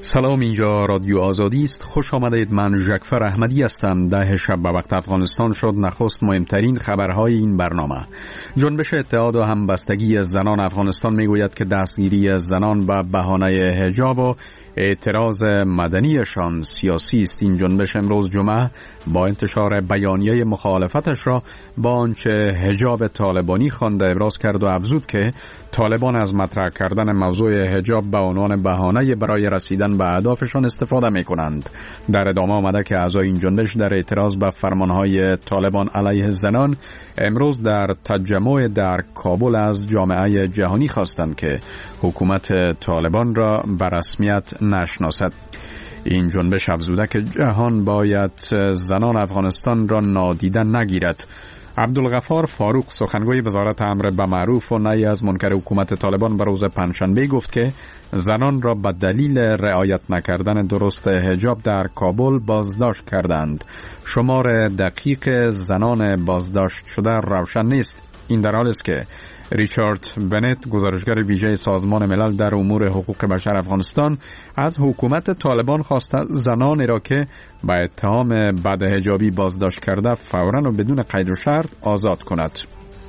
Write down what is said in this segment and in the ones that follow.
سلام، اینجا رادیو آزادی است. خوش آمدید. من ژکفر احمدی هستم. 10 شب به وقت افغانستان شد. نخست مهمترین خبرهای این برنامه. جنبش اتحاد و همبستگی زنان افغانستان میگوید که دستگیری زنان به بهانه حجاب و اعتراض مدنیشان سیاسی است. این جنبش امروز جمعه با انتشار بیانیه مخالفتش را با آنچه حجاب طالبانی خوانده ابراز کرد و افزود که طالبان از مطرح کردن موضوع حجاب به عنوان بهانه برای رسیدن به اهدافشان استفاده می کنند. در ادامه آمده که اعضای این جنبش در اعتراض به فرمانهای طالبان علیه زنان امروز در تجمع در کابل از جامعه جهانی خواستند که حکومت طالبان را به رسمیت نشناسد. این جنبش افزوده که جهان باید زنان افغانستان را نادیده نگیرد. عبدالغفار فاروق، سخنگوی وزارت امر به معروف و نهی از منکر حکومت طالبان، به روز پنجشنبه گفت که زنان را به دلیل رعایت نکردن درست حجاب در کابل بازداشت کردند. شمار دقیق زنان بازداشت شده روشن نیست. این در حالی است که ریچارد بنت، گزارشگر ویژه سازمان ملل در امور حقوق بشر افغانستان، از حکومت طالبان خواسته زنانی را که به اتهام بدحجابی بازداشت کرده فوراً و بدون قید و شرط آزاد کند.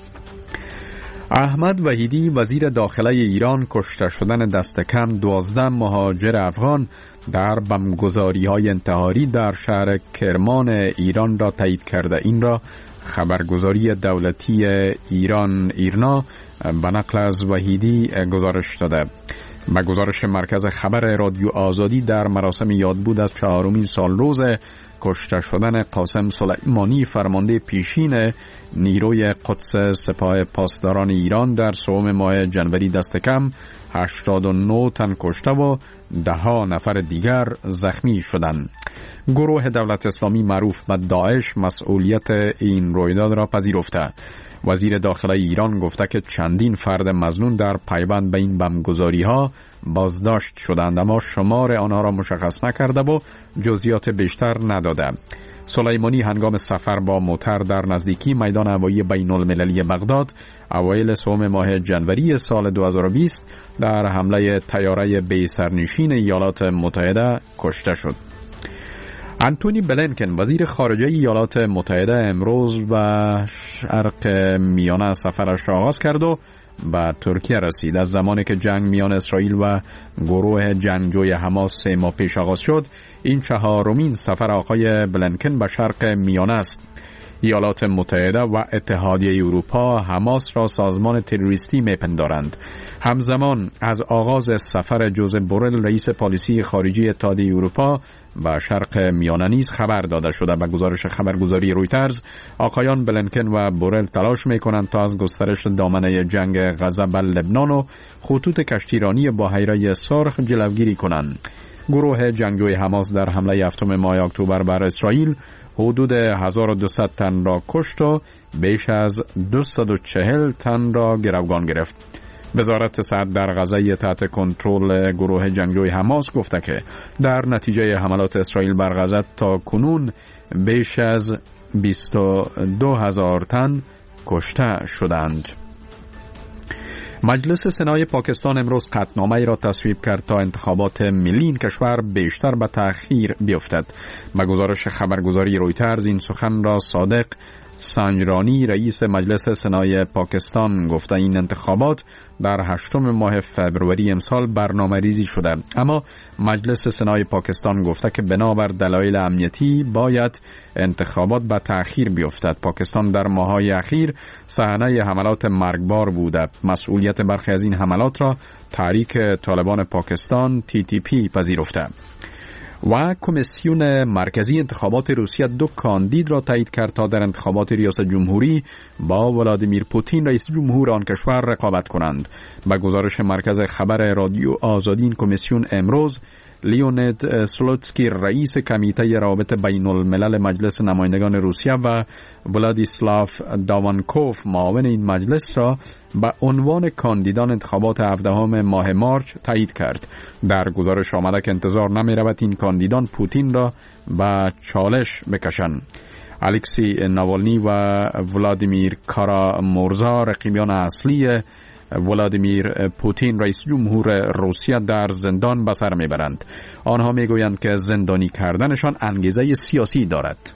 احمد وحیدی، وزیر داخله ایران، کشته شدن دست کم 12 مهاجر افغان در بمبگذاری‌های انتحاری در شهر کرمان ایران را تایید کرده. این را خبرگزاری دولتی ایران ایرنا به نقل از وحیدی گزارش داده. به گزارش مرکز خبر رادیو آزادی، در مراسم یادبود از 4مین سالروز کشته شدن قاسم سلیمانی، فرمانده پیشین نیروی قدس سپاه پاسداران ایران، در سوم ماه جنوری دست کم 89 تن کشته و 10 نفر دیگر زخمی شدند. گروه دولت اسلامی معروف به داعش مسئولیت این رویداد را پذیرفته. وزیر داخله ایران گفته که چندین فرد مظنون در پیوند به این بمبگذاری‌ها بازداشت شدند، اما شمار آنها را مشخص نکرده و جزئیات بیشتر نداده. سلیمانی هنگام سفر با موتر در نزدیکی میدان هوایی بین المللی بغداد اوایل سوم ماه جنوری سال 2020 در حمله طیاره بی سرنشین ایالات متحده کشته شد. انتونی بلینکن، وزیر خارجه ایالات متحده، امروز به شرق میانه سفرش را آغاز کرد و به ترکیه رسید. از زمانی که جنگ میان اسرائیل و گروه جنگجوی حماس 3 ماه پیش آغاز شد، این 4مین سفر آقای بلینکن به شرق میانه است. ایالات متحده و اتحادیه اروپا حماس را سازمان تروریستی میپندارند. همزمان از آغاز سفر جوزپ بورل، رئیس پالیسی خارجی اتحادیه اروپا، به شرق میانه نیز خبر داده شده. به گزارش خبرگزاری رویترز، آقایان بلینکن و بورل تلاش میکنند تا از گسترش دامنه جنگ غزه بر لبنان و خطوط کشتیرانی بحیره سرخ جلوگیری کنند. گروه جنگجوی حماس در حمله 7 ماه اکتبر بر اسرائیل حدود 1200 تن را کشت و بیش از 240 تن را گروگان گرفت. وزارت صحت در غزه تحت کنترل گروه جنگجوی حماس گفته که در نتیجه حملات اسرائیل بر غزه تا کنون بیش از 22,000 تن کشته شدند. مجلس سنای پاکستان امروز قطعنامه‌ای را تصویب کرد تا انتخابات ملی این کشور بیشتر به تأخیر بیفتد. به گزارش خبرگزاری رویترز، این سخن را صادق سنجرانی، رئیس مجلس سنای پاکستان، گفته این انتخابات در 8 ماه فوریه امسال برنامه ریزی شده، اما مجلس سنای پاکستان گفته که بنابر دلایل امنیتی باید انتخابات به تأخیر بیفتد. پاکستان در ماه‌های اخیر صحنه حملات مرگبار بوده. مسئولیت برخی از این حملات را تحریک طالبان پاکستان TTP پذیرفته. و کمیسیون مرکزی انتخابات روسیه 2 کاندید را تایید کرد تا در انتخابات ریاست جمهوری با ولادیمیر پوتین رئیس جمهور آن کشور رقابت کنند. به گزارش مرکز خبر رادیو آزادی، این کمیسیون امروز لیونید سلوتسکی، رئیس کمیته روابط بین الملل مجلس نمایندگان روسیه، و ولادیسلاف داوانکوف، معاون این مجلس، را به عنوان کاندیدان انتخابات 17 ماه مارچ تایید کرد. در گزارش آمده که انتظار نمی رود این کاندیدان پوتین را به چالش بکشند. الکسی ناوالنی و ولادیمیر کارامورزا رقیبان اصلی ولادیمیر پوتین رئیس جمهور روسیه در زندان به سر میبرند. آنها میگویند که زندانی کردنشان انگیزه سیاسی دارد.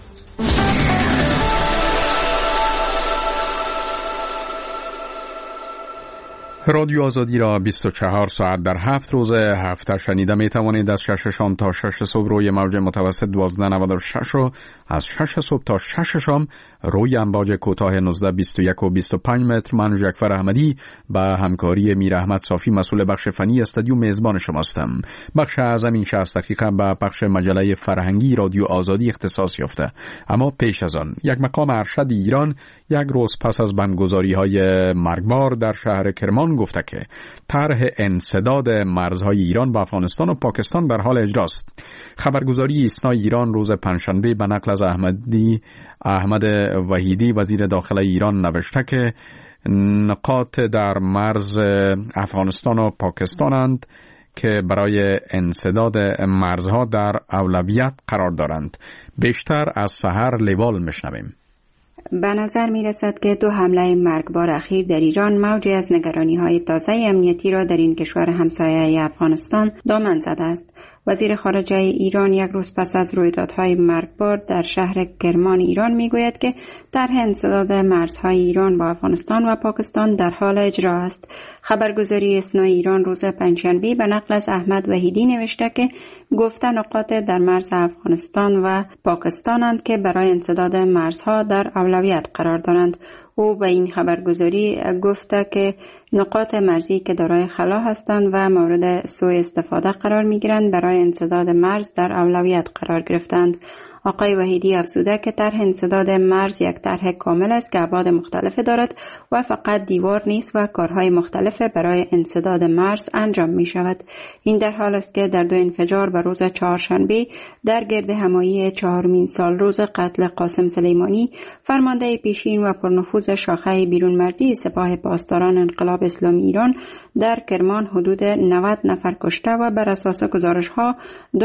رادیو آزادی را 24 ساعت در 7 روز هفته شنیده می توانید. از 6 شام تا 6 صبح روی موج متوسط 1296 و از 6 صبح تا 6 شام روی امواج کوتاه 1921 و 25 متر. من جعفر احمدی با همکاری میر احمد صافی مسئول بخش فنی استودیو میزبان شماستم. بخش اعظم این 60 دقیقه به بخش مجله فرهنگی رادیو آزادی اختصاص یافته. اما پیش از آن یک مقام ارشد ایران یک روز پس از بندگذاری‌های مرگبار در شهر کرمان گفته که طرح انسداد مرزهای ایران با افغانستان و پاکستان در حال اجراست. خبرگزاری ایسنا ایران روز پنجشنبه به نقل از احمد وحیدی وزیر داخله ایران نوشته که نقاط در مرز افغانستان و پاکستانند که برای انسداد مرزها در اولویت قرار دارند. بیشتر از سحر لیوال میشنویم. به نظر می رسد که 2 حمله مرگبار اخیر در ایران موجی از نگرانی‌های تازه امنیتی را در این کشور همسایه افغانستان دامن زده است. وزیر خارجه ایران یک روز پس از رویدادهای مرگبار در شهر کرمان ایران میگوید که طرح انسداد مرزهای ایران با افغانستان و پاکستان در حال اجرا است. خبرگزاری ایسنا ایران روز پنجشنبه به نقل از احمد وحیدی نوشته که گفته نقاط در مرز افغانستان و پاکستانند که برای انسداد مرزها در اولویت قرار دارند. او به این خبرگزاری گفته که نقاط مرزی که دارای خلا هستند و مورد سوء استفاده قرار می گیرند برای انسداد مرز در اولویت قرار گرفتند. آقای وحیدی افزوده که طرح انسداد مرز یک طرح کامل است که ابعاد مختلف دارد و فقط دیوار نیست و کارهای مختلف برای انسداد مرز انجام می شود. این در حال است که در 2 انفجار به روز چهارشنبه در گرد همایی 4مین سال روز قتل قاسم سلیمانی فرمانده پیشین و پرنفوذ شاخه بیرون مرزی سپاه پاسداران انقلاب اسلامی ایران در کرمان حدود 90 نفر کشته و بر اساس گزارش‌ها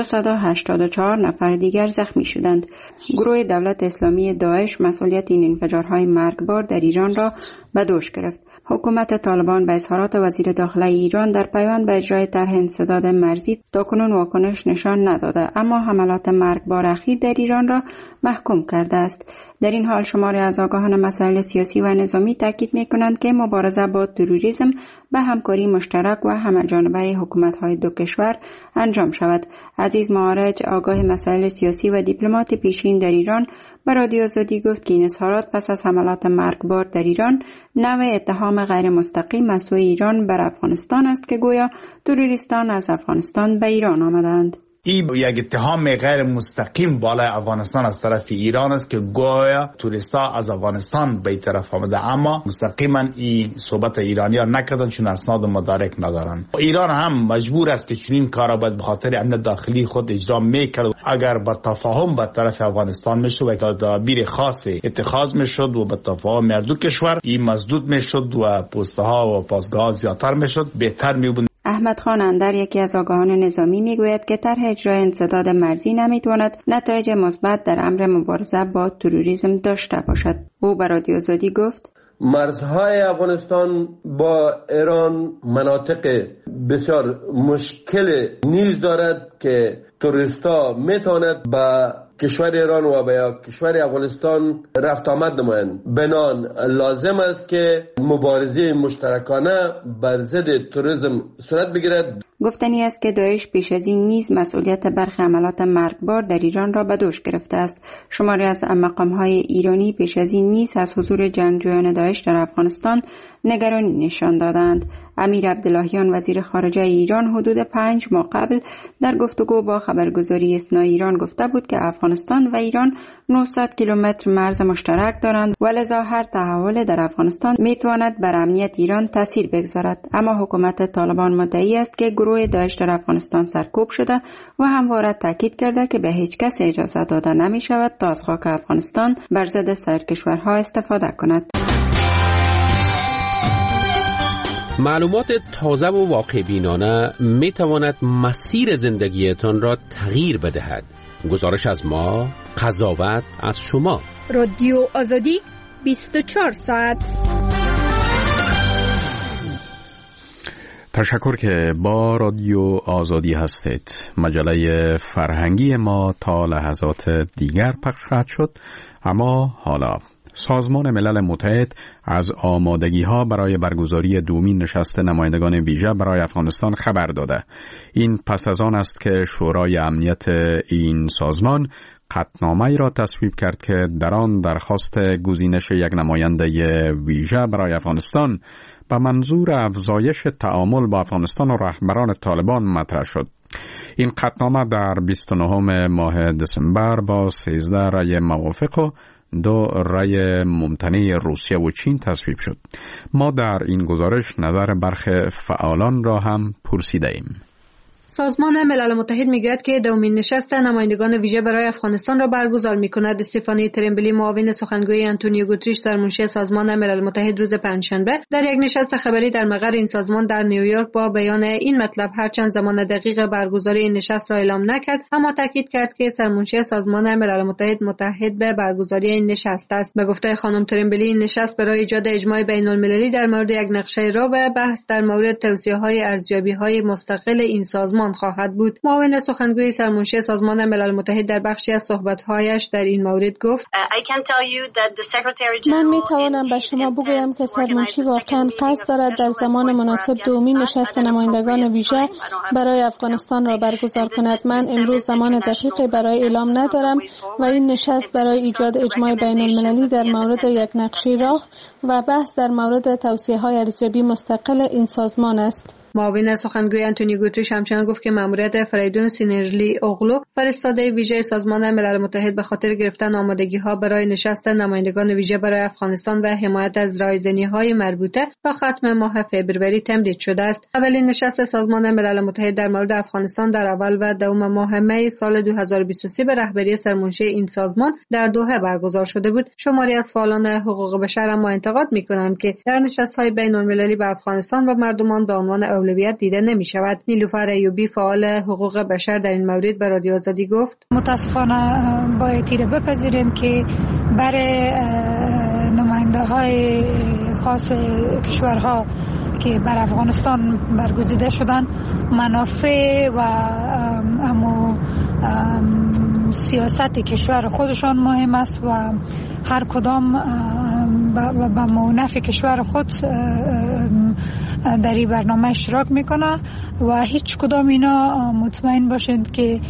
284 نفر دیگر زخمی شدند. گروه دولت اسلامی داعش مسئولیت این انفجارهای مرگبار در ایران را به دوش گرفت. حکومت طالبان به اظهارات وزیر داخله ایران در پیوند به اجرای طرح انسداد مرزی تاکنون واکنش نشان نداده، اما حملات مرگبار اخیر در ایران را محکوم کرده است. در این حال شماری از آگاهان مسائل سیاسی و نظامی تاکید می‌کنند که مبارزه با تروریسم به همکاری مشترک و همه‌جانبه حکومت‌های دو کشور انجام شود. عزیز معارج آگاه مسائل سیاسی و دیپلمات پیشین در ایران به رادیو آزادی گفت که این اظهارات پس از حملات مرگبار در ایران نوع اتهام غیر مستقیم از سوی ایران بر افغانستان است که گویا تروریستان از افغانستان به ایران آمدند. این یک اتهام غیر مستقیم بالای افغانستان از طرف ایران است که گویا توریستا از افغانستان به این طرف آمده، اما مستقیما این صحبت ایرانیان نکردن چون اسناد مدارک ندارن. ایران هم مجبور است که چنین کارا باید به خاطر امنیت داخلی خود اجرا میکرد. اگر با تفاهم با طرف افغانستان میشد و تدابیر خاصی اتخاذ میشد و با تفاهم هر دو کشور این مسدود میشد و پوسته ها و پاسگاه زیادتر میشد، بهتر میبود. احمد خان اندر یکی از آگاهان نظامی میگوید که طرح اجرای انسداد مرزی نمیتواند نتایج مثبت در امر مبارزه با تروریسم داشته باشد. او به رادیو آزادی گفت: مرزهای افغانستان با ایران مناطق بسیار مشکل نیز دارد که توریستا میتواند با کشور ایران و با کشور افغانستان رفت آمد نمایند. بنان لازم است که مبارزه مشترکانه بر ضد تروریسم صورت بگیرد. گفتنی است که داعش پیش از این نیز مسئولیت برخی حملات مرگبار در ایران را به دوش گرفته است. شماری از مقام‌های ایرانی پیش از این نیز از حضور جنگجویان داعش در افغانستان نگرانی نشان دادند. امیر عبداللهیان وزیر خارجه ایران حدود 5 ماه قبل در گفتگو با خبرگزاری ایسنا ایران گفته بود که افغانستان و ایران 900 کیلومتر مرز مشترک دارند و لذا هر تحول در افغانستان میتواند بر امنیت ایران تاثیر بگذارد. اما حکومت طالبان مدعی است که گروه داعش در افغانستان سرکوب شده و همواره تاکید کرده که به هیچ کس اجازه داده نمی شود تا از خاک افغانستان بر ضد سایر کشورها استفاده کند. معلومات تازه و واقع بینانه می تواند مسیر زندگیتان را تغییر بدهد. گزارش از ما، قضاوت از شما. رادیو آزادی 24 ساعت. تشکر که با رادیو آزادی هستید. مجله فرهنگی ما تا لحظات دیگر پخش خواهد شد، اما حالا سازمان ملل متحد از آمادگی‌ها برای برگزاری دومین نشست نمایندگان ویژه برای افغانستان خبر داده. این پس از آن است که شورای امنیت این سازمان قطعنامه‌ای را تصویب کرد که در آن درخواست گزینش یک نماینده ویژه برای افغانستان به منظور افزایش تعامل با افغانستان و رهبران طالبان مطرح شد. این قطعنامه در 29 ماه دسامبر با 13 رأی موافق و 2 رأی ممتنع روسیه و چین تصویب شد. ما در این گزارش نظر برخی فعالان را هم پرسیده ایم. سازمان ملل متحد میگوید که دومین نشست نمایندگان ویژه برای افغانستان را برگزار می‌کند. استفانی ترمبلی، معاون سخنگوی آنتونیو گوتریش سرمنشی سازمان ملل متحد، روز پنجشنبه در یک نشست خبری در مقر این سازمان در نیویورک با بیان این مطلب هرچند زمان دقیق برگزاری این نشست را اعلام نکرد، اما تاکید کرد که سرمنشی سازمان ملل متحد متحد به برگزاری این نشست است. به گفته خانم ترمبلی، این نشست برای ایجاد اجماع بین‌المللی در مورد یک نقشه راه و بحث در مورد توصیه‌های ارزیابی‌های مستقل این سازمان خواهد بود. معاون سخنگوی سرمنشی سازمان ملل متحد در بخشی از صحبت‌هایش در این مورد گفت: من می‌توانم به شما بگویم که سرمنشی واقعاً قصد دارد در زمان مناسب دومین نشست نمایندگان ویژه برای افغانستان را برگزار کند. من امروز زمان دقیقی برای اعلام ندارم و این نشست برای ایجاد اجماع بین‌المللی در مورد یک نقشه راه و بحث در مورد توصیه‌های ارزیابی مستقل این سازمان است. معاون سخنگوی آنتونیو گوتریش همچنین گفت که مأموریت فریدون سینرلی اوغلو، فرستاده ویژه سازمان ملل متحد، به خاطر گرفتن آمادگی‌ها برای نشست نمایندگان ویژه برای افغانستان و حمایت از رایزنی‌های مربوطه تا ختم ماه فوریه تمدید شده است. اولین نشست سازمان ملل متحد در مورد افغانستان در اول و دوم ماه می سال 2023 به رهبری سرمنشی این سازمان در دوحه برگزار شده بود. شماری از فعالان حقوق بشر اما انتقاد می‌کنند که در نشست‌های بین‌المللی به افغانستان و مردمان به عنوان اولویت دیده نمی شود. نیلوفر ایوبی، فعال حقوق بشر، در این مورد به رادیو آزادی گفت: متاسفانه باید تیره بپذیریم که برای نماینده های خاص کشورها که بر افغانستان برگزیده شدن، منافع و سیاست کشور خودشان مهم است و هر کدام به منافع کشور خود در این برنامه اشتراک میکنه و هیچ کدام اینا مطمئن باشند که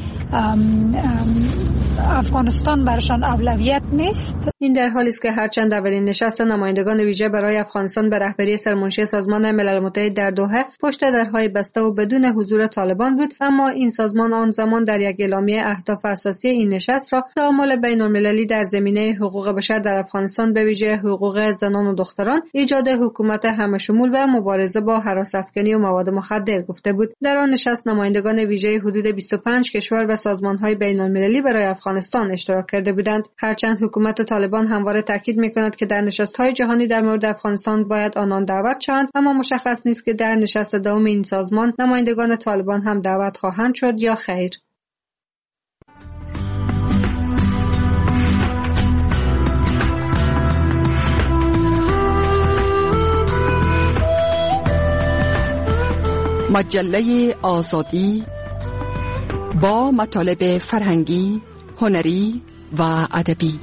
افغانستان برشان اولویت نیست. این در حالی است که هرچند اولین نشست نمایندگان ویژه برای افغانستان به رهبری سرمنشی سازمان ملل متحد در دوحه پشت درهای بسته و بدون حضور طالبان بود، اما این سازمان آن زمان در یک اعلامیه اهداف اساسی این نشست را تعامل بین‌المللی در زمینه حقوق بشر در افغانستان، به ویژه حقوق زنان و دختران، ایجاد حکومت همه‌شمول و مبارزه با هراس‌افکنی و مواد مخدر گفته بود. در آن نشست نمایندگان ویژه حدود 25 کشور و سازمان‌های بین‌المللی برای افغانستان اشتراک کرده بودند. هرچند حکومت طالبان همواره تاکید می‌کند که در نشست‌های جهانی در مورد افغانستان باید آنان دعوت شوند، اما مشخص نیست که در نشست دوم این سازمان نمایندگان طالبان هم دعوت خواهند شد یا خیر. مجله آزادی با مطالب فرهنگی، هنری و ادبی.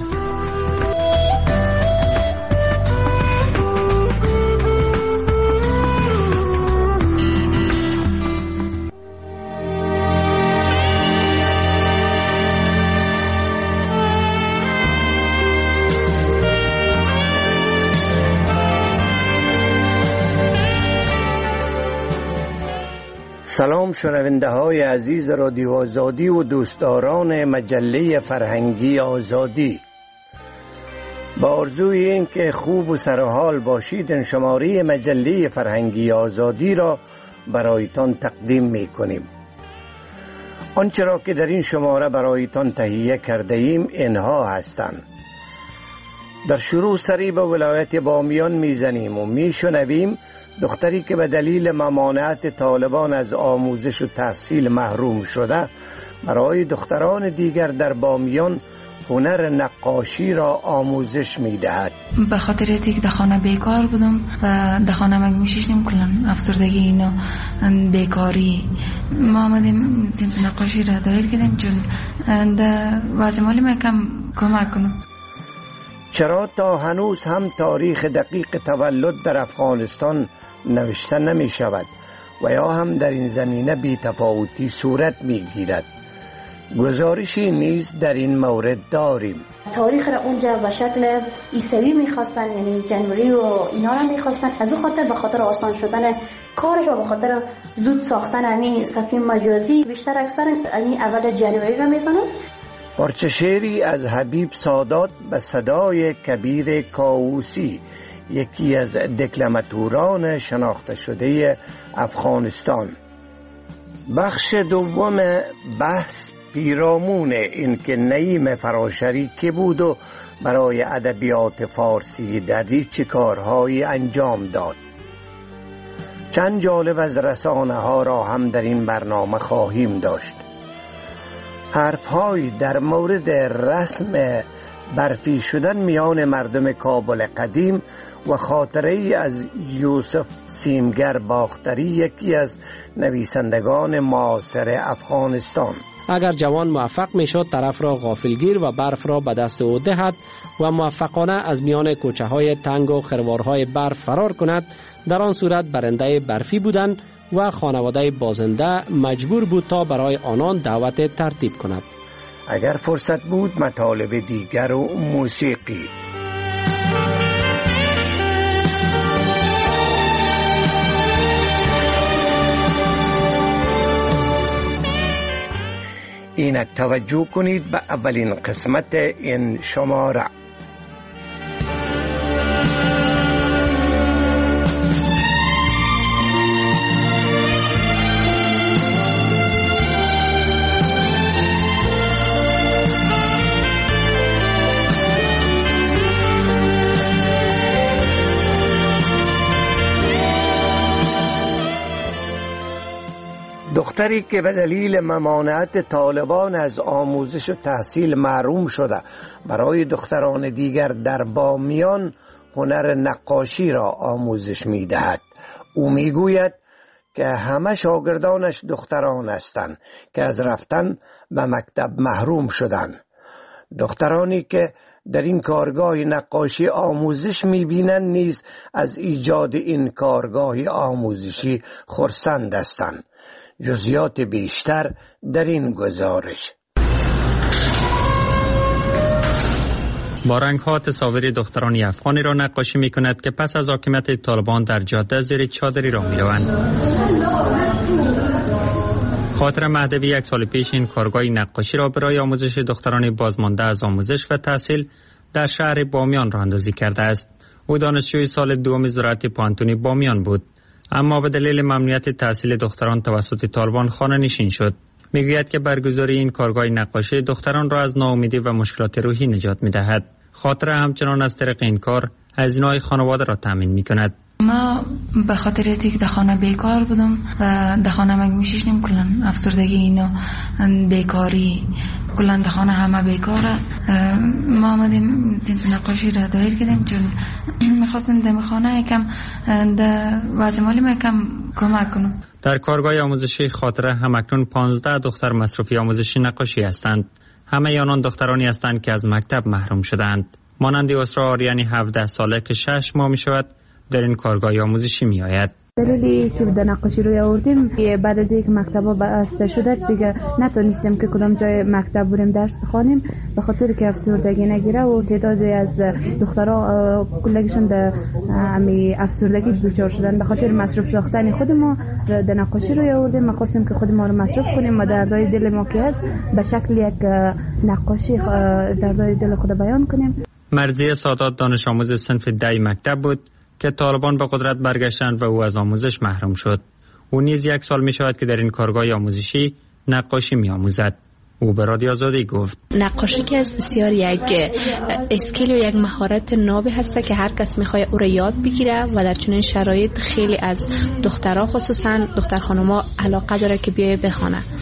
سلام شنونده های عزیز رادیو آزادی و دوستداران مجله فرهنگی آزادی. با آرزوی این که خوب و سرحال باشید، این شماره مجله فرهنگی آزادی را برایتان تقدیم می کنیم. آنچه را که در این شماره برایتان تهیه کرده ایم اینها هستند. در شروع سری به ولایت بامیان میزنیم و میشنویم دختری که به دلیل ممانعت طالبان از آموزش و تحصیل محروم شده برای دختران دیگر در بامیان هنر نقاشی را آموزش می‌دهد. به خاطر اینکه در خانه بیکار بودم و در خانه مگه میشیشتیم کلن افسردگی اینا بیکاری ما آمدیم صنف نقاشی را دایر کردیم چون در وضع مالی ما کم کمک کنم. چرا تا هنوز هم تاریخ دقیق تولد در افغانستان نوشته نمی شود و یا هم در این زمینه بی تفاوتی صورت می گیرد؟ گزارشی نیز در این مورد داریم. تاریخ را اونجا به شکل عیسوی میخواستن، یعنی جنوری و اینا را میخواستن، از اون خاطر به خاطر آسان شدن کارش و به خاطر زود ساختن همین صفحه مجازی بیشتر اکثر همین اول جنوری را میزنن. پارچه شعری از حبیب سادات به صدای کبیر کاووسی، یکی از دکلماتوران شناخته شده افغانستان. بخش دوم بحث پیرامون این که نعیم فراشری که بود و برای ادبیات فارسی دری چه کارهایی انجام داد. چند جالب از رسانه ها را هم در این برنامه خواهیم داشت. حرفهایی در مورد رسم برفی شدن میان مردم کابل قدیم و خاطره‌ای از یوسف سیمگر باختری، یکی از نویسندگان معاصر افغانستان. اگر جوان موفق میشد طرف را غافلگیر و برف را به دست او دهد و موفقانه از میان کوچه های تنگ و خروارهای برف فرار کند، در آن صورت برنده برفی بودند و خانواده بازنده مجبور بود تا برای آنان دعوت ترتیب کند. اگر فرصت بود مطالب دیگر و موسیقی. اینک توجه کنید به اولین قسمت این شماره. دختری که به دلیل ممانعت طالبان از آموزش و تحصیل محروم شده برای دختران دیگر در بامیان هنر نقاشی را آموزش می دهد. او می گوید که همه شاگردانش دختران هستند که از رفتن به مکتب محروم شدند. دخترانی که در این کارگاه نقاشی آموزش می‌بینند نیز از ایجاد این کارگاه آموزشی خرسند هستند. جزئیات بیشتر در این گزارش. با رنگ‌ها تصاویر دخترانی افغانی را نقاشی می‌کند که پس از حاکمیت طالبان در جاده زیر چادری راه می‌روند. خاطر مهدوی یک سال پیش این کارگاه نقاشی را برای آموزش دختران بازمانده از آموزش و تحصیل در شهر بامیان راه اندازی کرده است. او دانشجوی سال دوم زراعت پانتونی بامیان بود، اما به دلیل ممنوعیت تحصیل دختران توسط طالبان خانه نشین شد. میگوید که برگزاری این کارگاه نقاشی دختران را از ناامیدی و مشکلات روحی نجات می‌دهد. خاطر همچنان از طریق این کار هزینه‌های خانواده را تامین می‌کند. ما به خاطر اینکه در خانه بیکار بودم و در خانه مگه میشیشتیم کلن افسردگی اینا بیکاری کلن در خانه همه بیکاره. ما آمدیم صنف نقاشی را دایر کردیم چون میخواستیم در خانه یکم در وضع مالی ما یکم کمک کنم. در کارگاه آموزشی خاطره همکنون 15 دختر مصروفی آموزشی نقاشی هستند. همه آنان دخترانی هستند که از مکتب محروم شدند. مانند اسرا آریانی 17 ساله که 6 ماه می شود در این کارگاه آموزشی می آید. دلیلی که به نقاشی روی آوردیم بعد از اینکه مکتب‌ها بسته شده دیگه نتونستیم که کدام جای مکتب بریم درس بخوانیم به خاطر که افسردگی نگیره و تعدادی از دخترها کلگیشون در افسردگی دچار شدن. به خاطر مصروف ساختن خود ما در نقاشی روی آوردیم. ما خواستیم که خود ما رو مصروف کنیم و دردهای دل ما که هست به شکل یک نقاشی دردهای دل خود بیان کنیم. مرضیه سادات دانش آموز صنف 10 مکتب بود که طالبان به قدرت برگشتند و او از آموزش محروم شد. او نیز 1 سال می شود که در این کارگاه آموزشی نقاشی می آموزد. او به رادیو آزادی گفت نقاشی که از بسیار یک اسکیل و یک مهارت نابی هست که هر کس میخواد او را یاد بگیره و در چنین شرایط خیلی از دخترها خصوصا دختر خانوما علاقه داره که بیای بخونه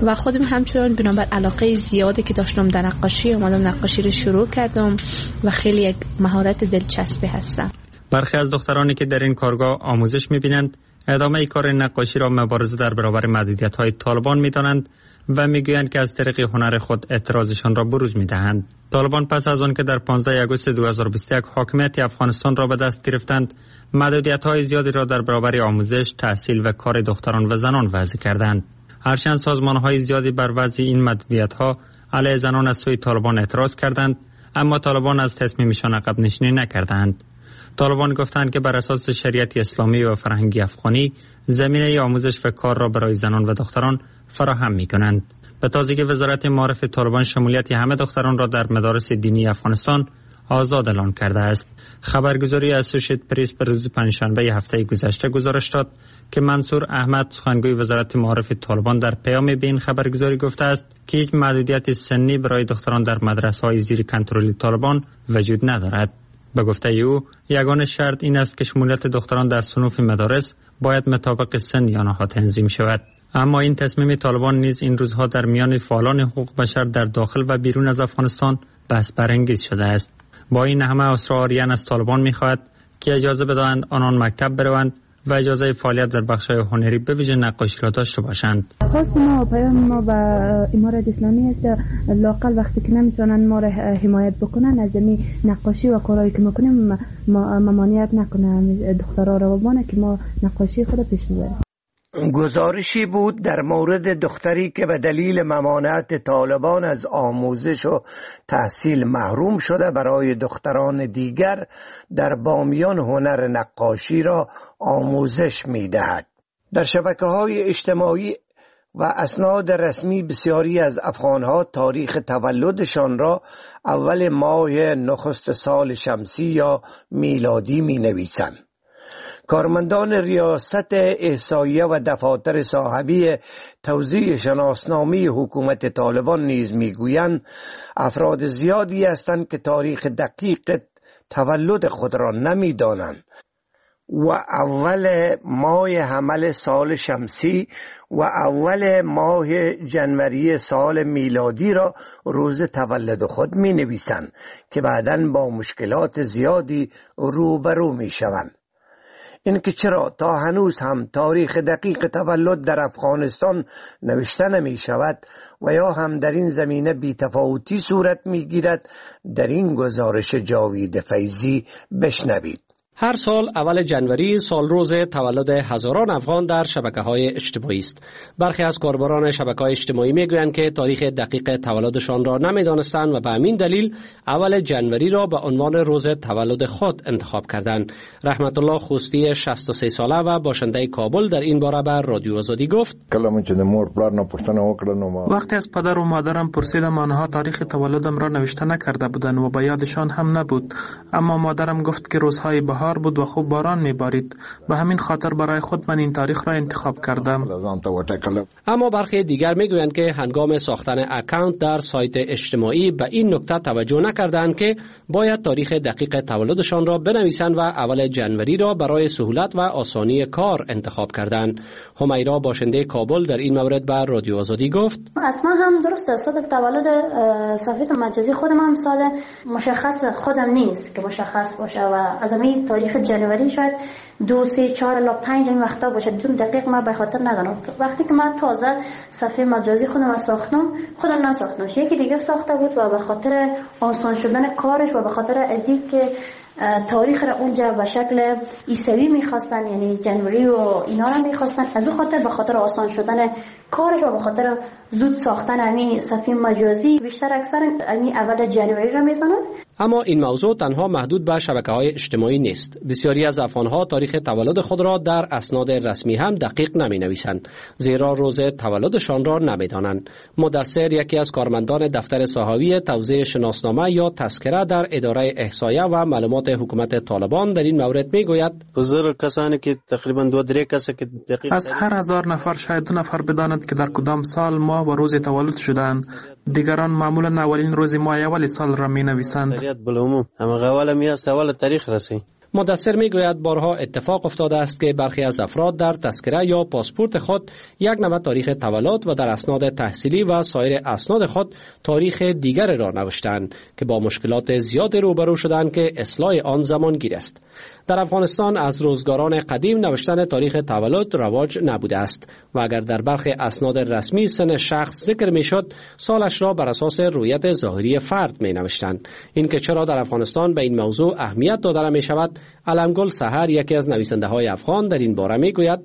و خودم همچنان بنابر علاقه زیادی که داشتم در نقاشی اومدم نقاشی رو شروع کردم و خیلی یک مهارت دلچسبی هستم. برخی از دخترانی که در این کارگاه آموزش می‌بینند ادامه کار نقاشی را مبارزه در برابر محدودیت‌های طالبان می‌دانند و میگویند که از طریق هنر خود اعتراضشان را بروز می‌دهند. طالبان پس از آن که در 15 آگوست 2021 حاکمیت افغانستان را به دست گرفتند، محدودیت‌های زیادی را در برابر آموزش، تحصیل و کار دختران و زنان وضع کردند. هرچند سازمان‌های زیادی بر وضع این محدودیت‌ها علیه زنان از سوی طالبان اعتراض کردند، اما طالبان از تصمیمشان عقب نشینی نکردند. طالبان گفتند که بر اساس شریعت اسلامی و فرهنگی افغانی زمینه آموزش و کار را برای زنان و دختران فراهم می‌کنند. به تازگی وزارت معارف طالبان شمولیت همه دختران را در مدارس دینی افغانستان آزاد اعلام کرده است. خبرگزاری اسوشییت پرس به روز پنجشنبه هفته گذشته گزارش داد که منصور احمد سخنگوی وزارت معارف طالبان در پیامی به این خبرگزاری گفته است که هیچ محدودیت سنی برای دختران در مدرسه‌های زیر کنترل طالبان وجود ندارد. به گفته او یگانه شرط این است که شمولیت دختران در صنوف مدارس باید مطابق سن آنها تنظیم شود. اما این تصمیم طالبان نیز این روزها در میان فعالان حقوق بشر در داخل و بیرون از افغانستان بحث برانگیز شده است. با این همه اسرائیلیان از طالبان می‌خواهد که اجازه بدهند آنان مکتب بروند و اجازه فعالیت در بخش‌های هنری به ویژه نقاشی را داشته باشند. خواست ما پیام ما به امارت اسلامی است لاقل وقتی که نمیتونن ما را حمایت بکنن از این نقاشی و کارهایی که میکنیم ممانعت نکنن دخترها را بمانه که ما نقاشی خود پیش ببریم. گزارشی بود در مورد دختری که به دلیل ممانعت طالبان از آموزش و تحصیل محروم شده برای دختران دیگر در بامیان هنر نقاشی را آموزش می‌دهد. در شبکه‌های اجتماعی و اسناد رسمی بسیاری از افغانها تاریخ تولدشان را اول ماه نخست سال شمسی یا میلادی می‌نویسند. کارمندان ریاست احصایه و دفاتر صاحبی توزیع شناسنامه حکومت طالبان نیز میگویند افراد زیادی هستند که تاریخ دقیق تولد خود را نمیدانند و اول ماه حمل سال شمسی و اول ماه جنوری سال میلادی را روز تولد خود می نویسند که بعداً با مشکلات زیادی روبرو می شوند. این که چرا تا هنوز هم تاریخ دقیق تولد در افغانستان نوشته نمی شود و یا هم در این زمینه بی‌تفاوتی صورت می گیرد در این گزارش جاوید فیضی بشنوید. هر سال اول جنوری سال روز تولد هزاران افغان در شبکه‌های اجتماعی است. برخی از کاربران شبکه‌های اجتماعی میگویند که تاریخ دقیق تولدشان را نمی‌دانستند و به همین دلیل اول جنوری را به عنوان روز تولد خود انتخاب کردند. رحمت الله خوستی 63 ساله و باشنده کابل در این باره به رادیو آزادی گفت: وقتی از پدر و مادرم پرسیدم آنها تاریخ تولدم را نوشته نکرده بودند و به یادشان هم نبود، اما مادرم گفت که روزهای بهار بود و خوب باران میبارید، به همین خاطر برای خود من این تاریخ را انتخاب کردم. اما برخی دیگر میگویند که هنگام ساختن اکانت در سایت اجتماعی به این نکته توجه نکردند که باید تاریخ دقیق تولدشان را بنویسند و اول جنوری را برای سهولت و آسانی کار انتخاب کردند. همیرا باشنده کابل در این مورد به رادیو آزادی گفت: اصلا هم درسته، صدق تولد صفحه مجازی خودم هم سال مشخص خودم نیست که مشخص باشه و از همین تاریخ جنوری شاید 2 3 4 الی 5 این وقتا باشه، چون دقیق ما به خاطر ندارم. وقتی که من تازه صفحه مجازی خودم ساختم، خودم نساختم، یکی دیگه ساخته بود و به خاطر آسان شدن کارش و به خاطر از اینکه تاریخ را اونجا به شکل عیسوی میخواستن، یعنی جنوری و اینا را میخواستن، از اون خاطر به خاطر آسان شدن کارش و به خاطر زود ساختن همین صفحه مجازی بیشتر اکثر همین اول جنوری را میزنن. اما این موضوع تنها محدود به شبکه‌های اجتماعی نیست. بسیاری از افغان‌ها تاریخ تولد خود را در اسناد رسمی هم دقیق نمی‌نویسند، زیرا روز تولدشان را نمی‌دانند. مدثر، یکی از کارمندان دفتر صاحبی توزیع شناسنامه یا تذکره در اداره احصایه و معلومات حکومت طالبان در این مورد می‌گوید: حضور کسانی که تقریباً 2-3 کس که دقیق از هر 1000 نفر شاید 2 نفر بدانند که در کدام سال ماه و روز تولد شدند. دیگران معمولا اولین روز ماه اول سال را می‌نویسند. بالعموم اما اول میاست اول تاریخ رسی. مدثر میگوید بارها اتفاق افتاده است که برخی از افراد در تذکره یا پاسپورت خود یک نمره تاریخ تولد و در اسناد تحصیلی و سایر اسناد خود تاریخ دیگر را نوشتند که با مشکلات زیاد روبرو شدند که اصلاح آن زمانگیر است. در افغانستان از روزگاران قدیم نوشتن تاریخ تولد رواج نبوده است و اگر در برخی اسناد رسمی سن شخص ذکر میشد، سالش را بر اساس رویت ظاهری فرد می نوشتند. این که چرا در افغانستان به این موضوع اهمیت داده نمی شود، علمگل سحر یکی از نویسنده های افغان در این باره می گوید: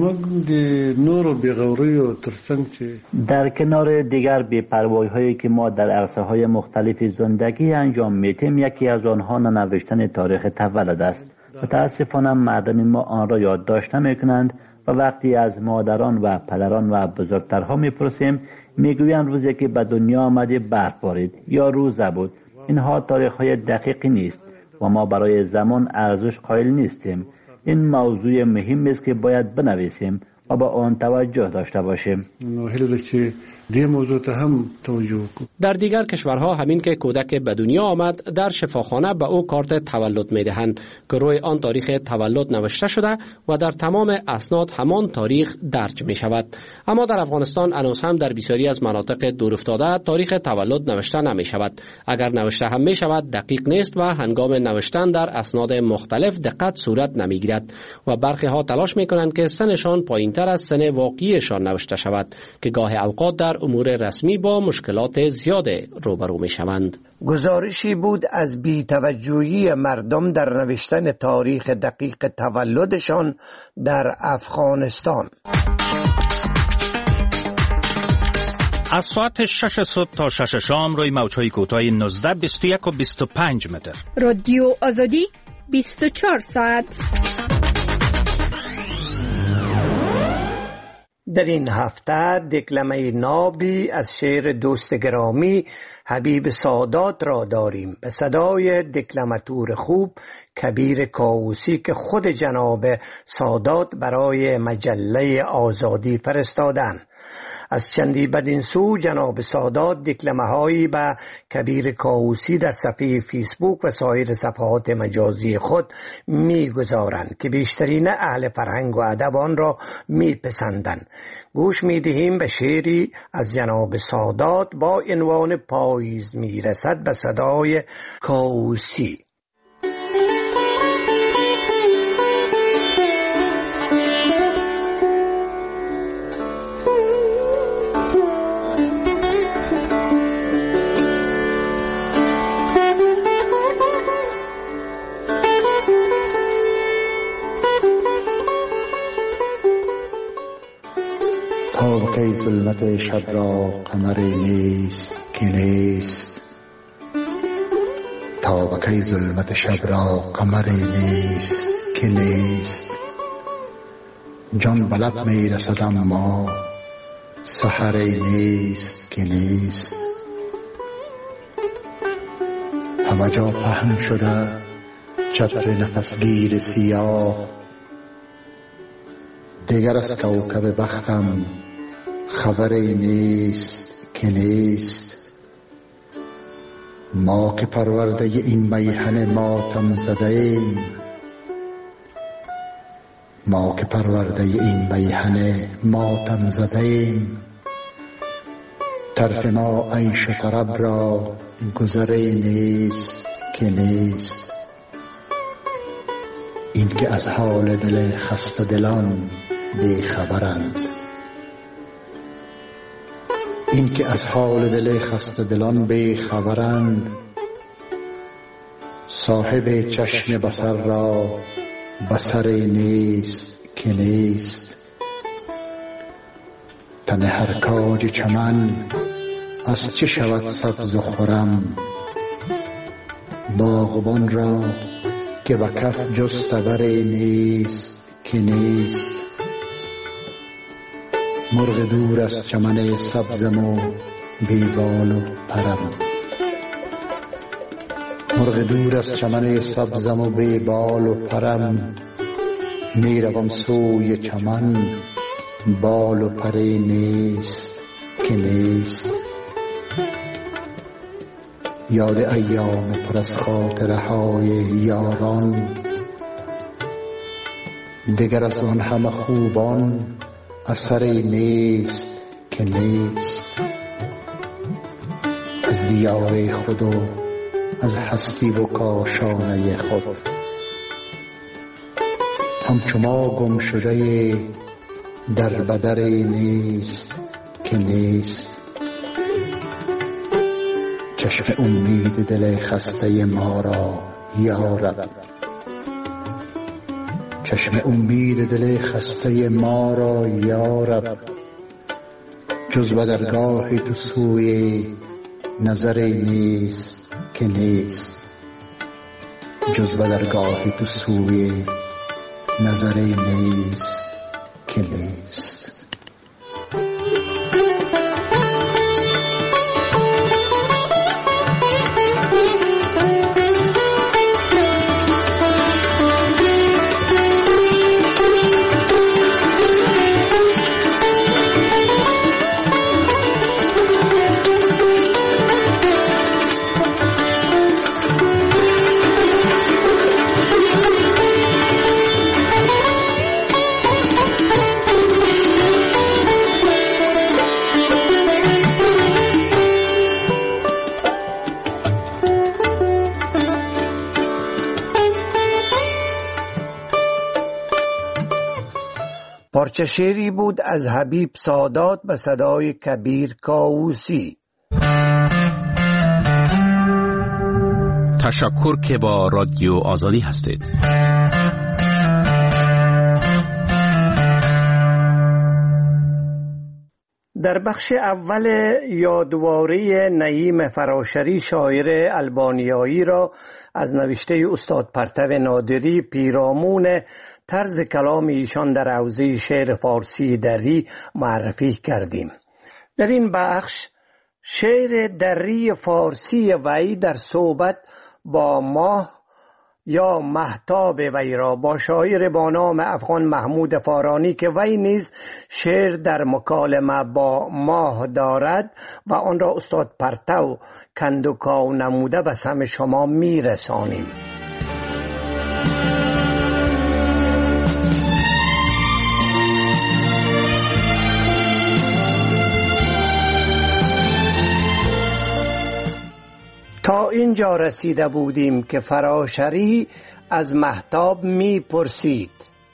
در کنار دیگر بی‌پروایی هایی که ما در عرصه های مختلف زندگی انجام میتیم، یکی از آنها ننوشتن تاریخ تولد است. متاسفانه مردم ما آن را یادداشت نمی‌کنند و وقتی از مادران و پدران و بزرگترها میپرسیم، میگویند روزی که به دنیا آمدی برف بارید یا روزه بود. اینها تاریخ‌های دقیقی نیست و ما برای زمان ارزش قائل نیستیم. این موضوع مهم است که باید بنویسیم و با آن توجه داشته باشیم. در دیگر کشورها همین که کودک به دنیا آمد، در شفاخانه به او کارت تولد میدهند که روی آن تاریخ تولد نوشته شده و در تمام اسناد همان تاریخ درج می شود. اما در افغانستان هنوز هم در بسیاری از مناطق دورافتاده تاریخ تولد نوشته نمی شود. اگر نوشته هم می شود دقیق نیست و هنگام نوشتن در اسناد مختلف دقت صورت نمی گیرد و برخی ها تلاش می کنند که سنشان پایینتر از سن واقعیشان نوشته شود که گاه اوقات در امور رسمی با مشکلات زیاد روبرو می شوند. گزارشی بود از بی‌توجهی مردم در نوشتن تاریخ دقیق تولدشان در افغانستان. از ساعت 6 صبح تا 6 شام روی موج‌های کوتاه 19، 21 و 25 متر. رادیو آزادی 24 ساعت. در این هفته دکلمه نابی از شعر دوست گرامی حبیب سادات را داریم به صدای دکلماتور خوب کبیر کاووسی که خود جناب سادات برای مجله آزادی فرستادن. از چندی بدین سو جناب سادات دکلمه هایی به کبیر کاووسی در صفحه فیسبوک و سایر صفحات مجازی خود می‌گذارند که بیشترین اهل فرهنگ و ادب آن را می‌پسندند. گوش می‌دهیم به شعری از جناب سادات با عنوان پاییز میرسد به صدای کاووسی. تا کی ظلمت شب را قمری نیست که نیست، تا کی ظلمت شب را قمری نیست که نیست. جان به لب می رسد اما سحری نیست که نیست. همه جا پهن شده چتر نفسگیر سیاه، دیگر از کوکب بختم خبری نیست که نیست. ما که پرورده این میهن ماتم زده ایم، ما که پرورده این میهن ماتم زده ایم. طرف ما عیش طرب را گذری نیست که نیست. این که از حال دل خسته دلان بی خبرند، این که از حال دل خسته دلان بی خبرند. صاحب چشم بصر را بصری نیست که نیست. تن هر کاج چمن از چه شود سبز و خرم، باغبان را که به کف جستوری نیست که نیست. مرغ دور از چمن سبزم و بی بال و پرم، مرغ دور از چمن سبزم و بی بال و پرم. میروم سوی چمن بال و پری نیست که نیست. یاد ایام پر از خاطره های یاران دگر از آن همه خوبان اثری نیست که نیست. از دیار خود و از هستی و کاشانه خود، همچو ما گم شده در بدری نیست که نیست. چشم امید دل خسته ما را یا رب، چشم امید دل خسته ما را یا رب، جز به درگاه تو سوی نظری نیست که نیست. جز به درگاه تو سوی نظری نیست که نیست. پارچه شعری بود از حبیب سادات به صدای کبیر کاووسی. تشکر که با رادیو آزادی هستید. در بخش اول یادواره نعیم فراشری شاعر البانیایی را از نوشته استاد پرتو نادری پیرامون طرز کلام ایشان در حوزه شعر فارسی دری معرفی کردیم. در این بخش شعر دری فارسی وی در صحبت با ماه یا مهتاب وی را با شاعر با نام افغان محمود فارانی که وی نیز شعر در مکالمه با ماه دارد و آن را استاد پرتو کندوکاو نموده به سمع شما میرسانیم. تا اینجا رسیده بودیم که فراشری از مهتاب می پرسید: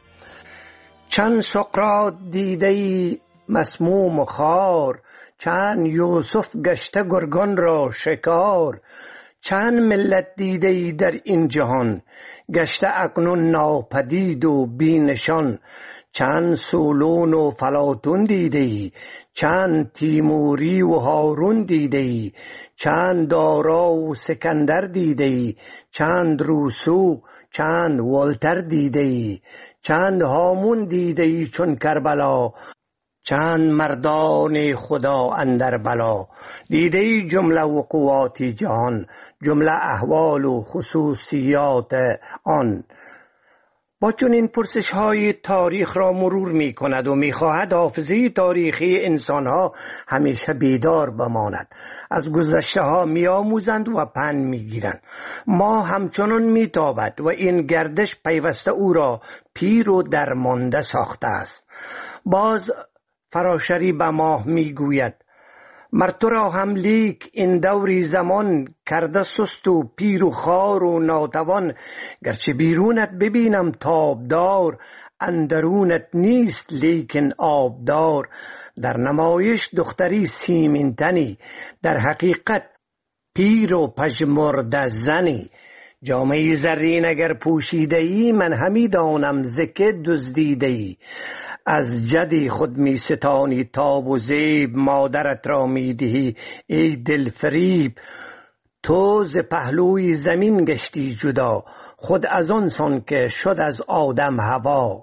چند سقراط دیده‌ای مسموم و خار، چند یوسف گشته گرگان را شکار، چند ملت دیده‌ای در این جهان، گشته اکنون ناپدید و بی نشان، چند سولون و فلاطون دیده‌ای، چند تیموری و هارون دیده‌ای، چند دارا و سکندر دیده‌ای، چند روسو چند والتر دیده‌ای، چند هامون دیده‌ای چون کربلا، چند مردان خدا اندر بلا، دیده‌ای جمله وقوعات جهان، جمله احوال و خصوصیات آن. با چون این پرسش های تاریخ را مرور می کند و می خواهد حافظه تاریخی انسان ها همیشه بیدار بماند. از گذشته ها می آموزند و پند می گیرند. ما همچنان می تابد و این گردش پیوسته او را پیر و درمانده ساخته است. باز فراشری به ماه می گوید: مر تو را هم لیک این دوری زمان، کرده سست و پیر و خار و ناتوان، گرچه بیرونت ببینم تابدار، اندرونت نیست لیکن آبدار. در نمایش دختری سیمین تنی، در حقیقت پیر و پژمرده زنی. جامه زرین اگر پوشیده ای، من همی دانم ز که دزدیده ای. از جدی خود می ستانی تاب و زیب، مادرت را می دهی ای دل فریب. تو ز پهلوی زمین گشتی جدا، خود از آن سان که شد از آدم هوا.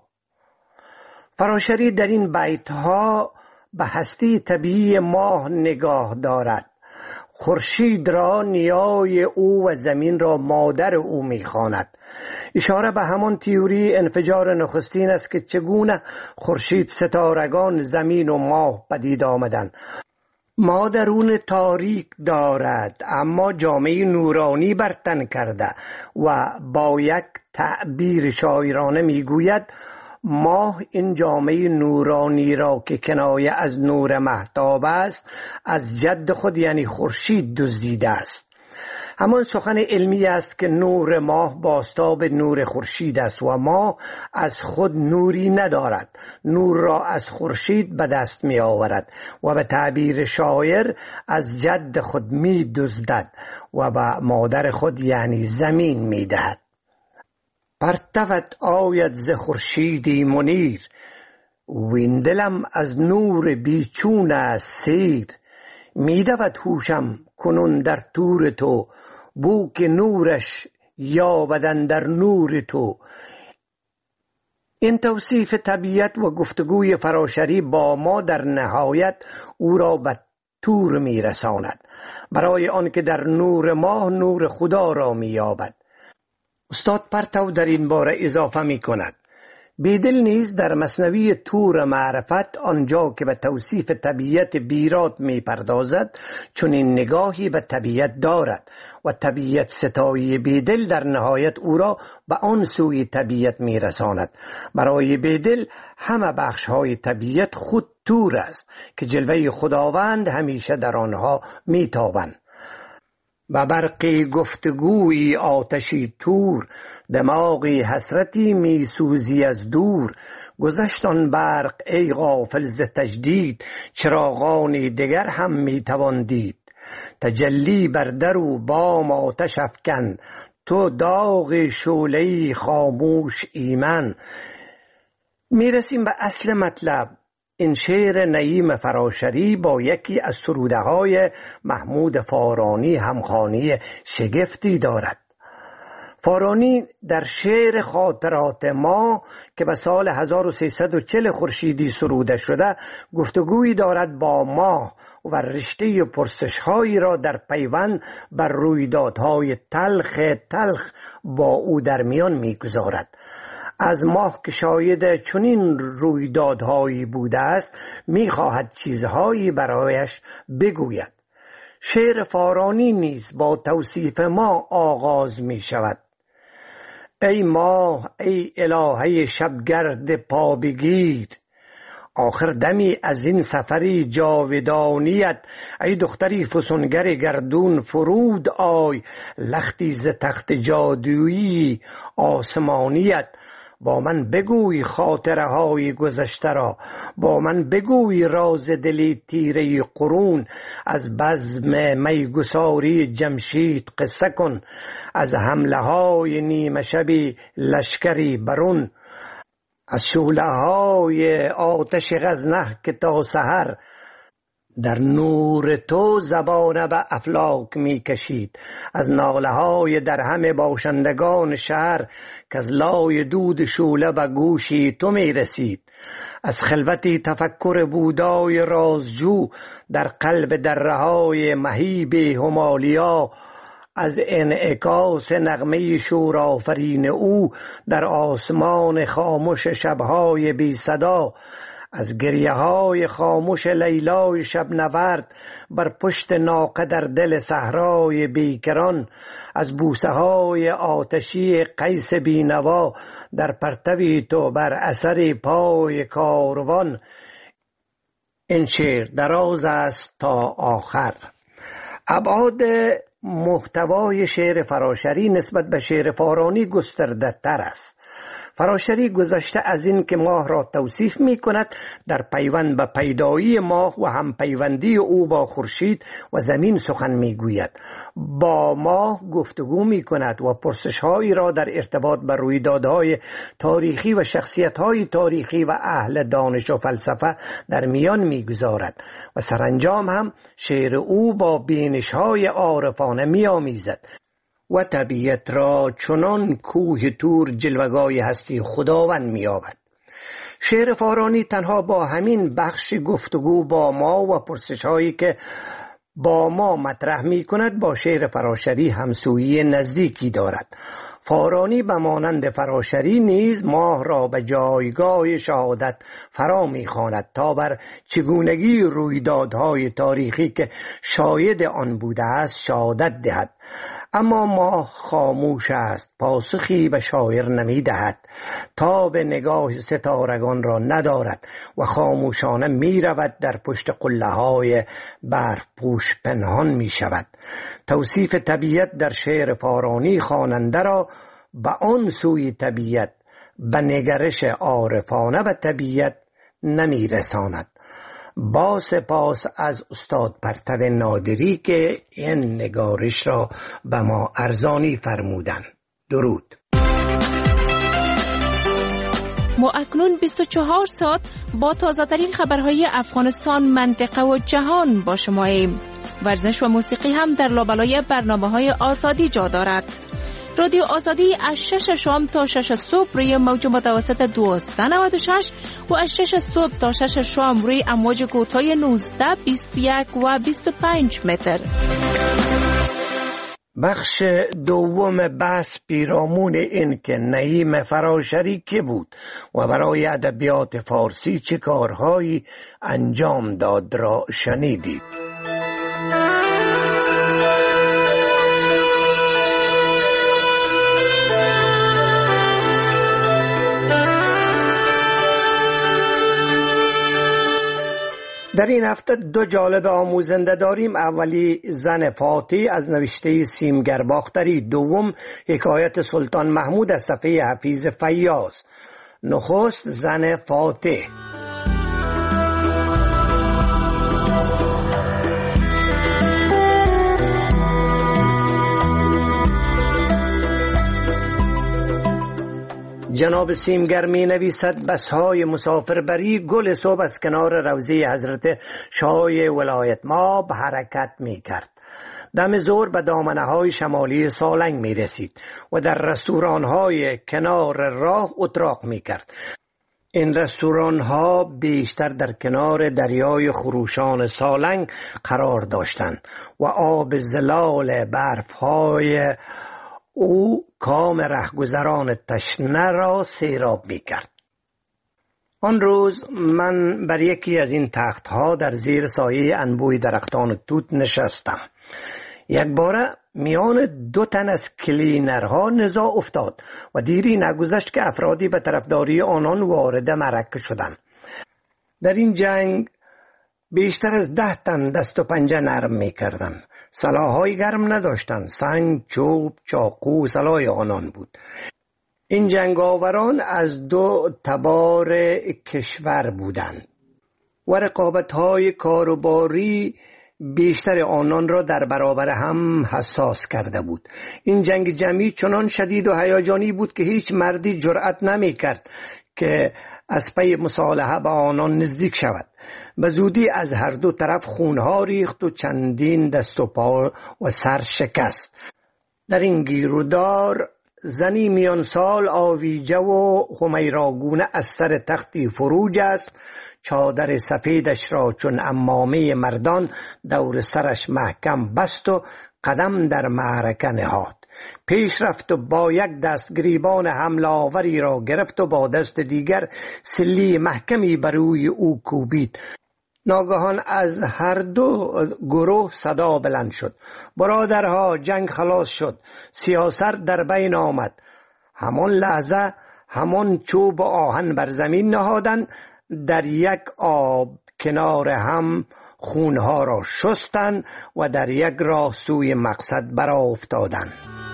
فراشری در این بیتها به هستی طبیعی ماه نگاه دارد. خورشید را نیای او و زمین را مادر او می‌خواند. اشاره به همان تئوری انفجار نخستین است که چگونه خورشید، ستارگان، زمین و ماه پدید آمدند. ما درون تاریک دارد اما جامعه نورانی بر تن کرده و با یک تعبیر شاعرانه میگوید: ماه این جامعه نورانی را که کنایه از نور مهتاب است از جد خود یعنی خورشید دزدیده است. همان سخن علمی است که نور ماه بازتاب نور خورشید است و ماه از خود نوری ندارد، نور را از خورشید به دست می آورد و به تعبیر شاعر از جد خود می دزدد و به مادر خود یعنی زمین می دهد. پرتوت آید ز خورشیدی منیر، وین دلم از نور بیچون است سیر. می دود هوشم کنون در تور تو، بو که نورش یابدن در نور تو. این توصیف طبیعت و گفتگوی فراشری با ما در نهایت او را به تور می رساند، برای آن که در نور ماه نور خدا را می یابد. استاد پرتو در این باره اضافه می کند: بیدل نیز در مثنوی تور معرفت آنجا که به توصیف طبیعت بیرات می پردازد چون این نگاهی به طبیعت دارد و طبیعت ستایی بیدل در نهایت او را به آن سوی طبیعت می رساند. برای بیدل همه بخش های طبیعت خود تور است که جلوه خداوند همیشه در آنها می تابند. و برقی گفتگوی آتشی تور، دماغی حسرتی می سوزی از دور. گذشت آن برق ای غافل ز تجدید، چراغانی دگر هم می توان دید. تجلی بر در و بام آتش افکن، تو داغ شعله‌ای خاموش ایمن. می رسیم به اصل مطلب. این شعر نعیم فراشری با یکی از سروده های محمود فارانی همخوانی شگفتی دارد. فارانی در شعر خاطرات ما که به سال 1340 خورشیدی سروده شده گفتگویی دارد با ماه و رشته پرسش‌هایی را در پیوند بر رویدادهای تلخ با او در میان می‌گذارد. از ماه که شاید چنین رویدادهایی بوده است می‌خواهد چیزهایی برایش بگوید. شعر فارانی نیز با توصیف ما آغاز می شود: ای ماه ای الهه شبگرد پا بگیر، آخر دمی از این سفری جاودانیت. ای دختری فسونگر گردون فرود آی، لختی ز تخت جادویی آسمانیت. با من بگوی خاطره های گذشته را، با من بگوی راز دلی تیره قرون. از بزم میگساری جمشید قصه کن، از حمله های نیمه شبی لشکری برون. از شعله های آتش غزنه که تا سحر، در نور تو زبانه به افلاک می کشید. از ناله های در همه باشندگان شهر، که از لای دود شعله به گوشی تو می رسید. از خلوتی تفکر بودای رازجو، در قلب دره های مهیب همالیا. از انعکاس نغمه شورآفرین او، در آسمان خاموش شبهای بی صدا. از گریه های خاموش لیلای شب نورد، بر پشت ناقه در دل صحرای بیکران. از بوسه های آتشی قیس بینوا، در پرتوی تو بر اثر پای کاروان. این شعر دراز است تا آخر. ابعاد محتوای شعر فراشری نسبت به شعر فارانی گسترده تر است. فراشری گذشته از این که ماه را توصیف می کند، در پیوند به پیدایی ماه و هم پیوندی او با خورشید و زمین سخن می گوید. با ماه گفتگو می کند و پرسش‌هایی را در ارتباط به رویدادهای تاریخی و شخصیت‌های تاریخی و اهل دانش و فلسفه در میان می گذارد و سرانجام هم شعر او با بینش‌های عارفانه می آمیزد و طبیعت را چنان کوه تور جلوگاه هستی خداوند می‌یابد. شعر فارانی تنها با همین بخش گفتگو با ما و پرسش‌هایی که با ما مطرح می‌کند با شعر فراشری همسویی نزدیکی دارد. فارانی به مانند فراشری نیز ماه را به جایگاه شهادت فرا می‌خواند تا بر چگونگی رویدادهای تاریخی که شاهد آن بوده است شهادت دهد. اما ماه خاموش است، پاسخی به شاعر نمی‌دهد، تا به نگاه ستارگان را ندارد و خاموشانه می‌رود در پشت قله‌های برف پوش پنهان می‌شود. توصیف طبیعت در شعر فارانی خواننده را به آن سوی طبیعت، به نگرش عارفانه به طبیعت نمی‌رساند. با سپاس از استاد پرتو نادری که این نگارش را به ما ارزانی فرمودند. درود. ما اکنون 24 ساعت با تازه‌ترین خبرهای افغانستان، منطقه و جهان با شماییم. ورزش و موسیقی هم در لابلای برنامه‌های آزادی جا دارد. رادیو آزادی از 6 شام تا 6 صبح روی موج متوسط 1296 و از 6 صبح تا 6 شام روی امواج کوتاه 19، 21 و 25 متر. بخش دوم بحث پیرامون این که نعیم فراشری که بود و برای ادبیات فارسی چه کارهایی انجام داد را شنیدید. در این هفته دو جالب آموزنده داریم. اولی زن فاتح از نوشته سیمگر باختری، دوم حکایت سلطان محمود از صفحه حفیظ فیاض. نخست زن فاتح. جناب سیمگر می نویسد بسهای مسافربری گل صبح از کنار روضه حضرت شاه ولایت ما به حرکت می کرد. دم ظهر به دامنه های شمالی سالنگ می رسید و در رستوران های کنار راه اتراق می کرد. این رستوران ها بیشتر در کنار دریای خروشان سالنگ قرار داشتند و آب زلال برف های او کام رهگذران تشنه را سیراب می کرد. آن روز من بر یکی از این تختها در زیر سایه انبوی درختان توت نشستم. یک باره میان دو تن از کلینرها نزاع افتاد و دیری نگذشت که افرادی به طرفداری آنان وارد معرکه شدند. در این جنگ بیشتر از 10 تن دست و پنجه نرم می کردن. سلاح‌های گرم نداشتن. سنگ، چوب، چاقو سلاح آنان بود. این جنگاوران از دو تبار کشور بودند و رقابت‌های کاروباری بیشتر آنان را در برابر هم حساس کرده بود. این جنگ جمعی چنان شدید و هیجانی بود که هیچ مردی جرأت نمی کرد که از پی مصالحه به آنان نزدیک شود. به زودی از هر دو طرف خونها ریخت و چندین دست و پا و سر شکست. در این گیرودار زنی میان سال آویجه و خمیراگونه از سر تختی فروج است، چادر سفیدش را چون عمامه مردان دور سرش محکم بست و قدم در معرکه نهاد. پیش رفت و با یک دست گریبان حمله آوری را گرفت و با دست دیگر سلی محکمی بر روی او کوبید. ناگهان از هر دو گروه صدا بلند شد: برادرها، جنگ خلاص شد، سیاست در بین آمد. همان لحظه همان چوب و آهن بر زمین نهادند، در یک آب کنار هم خونها را شستند و در یک راه سوی مقصد برآ افتادند.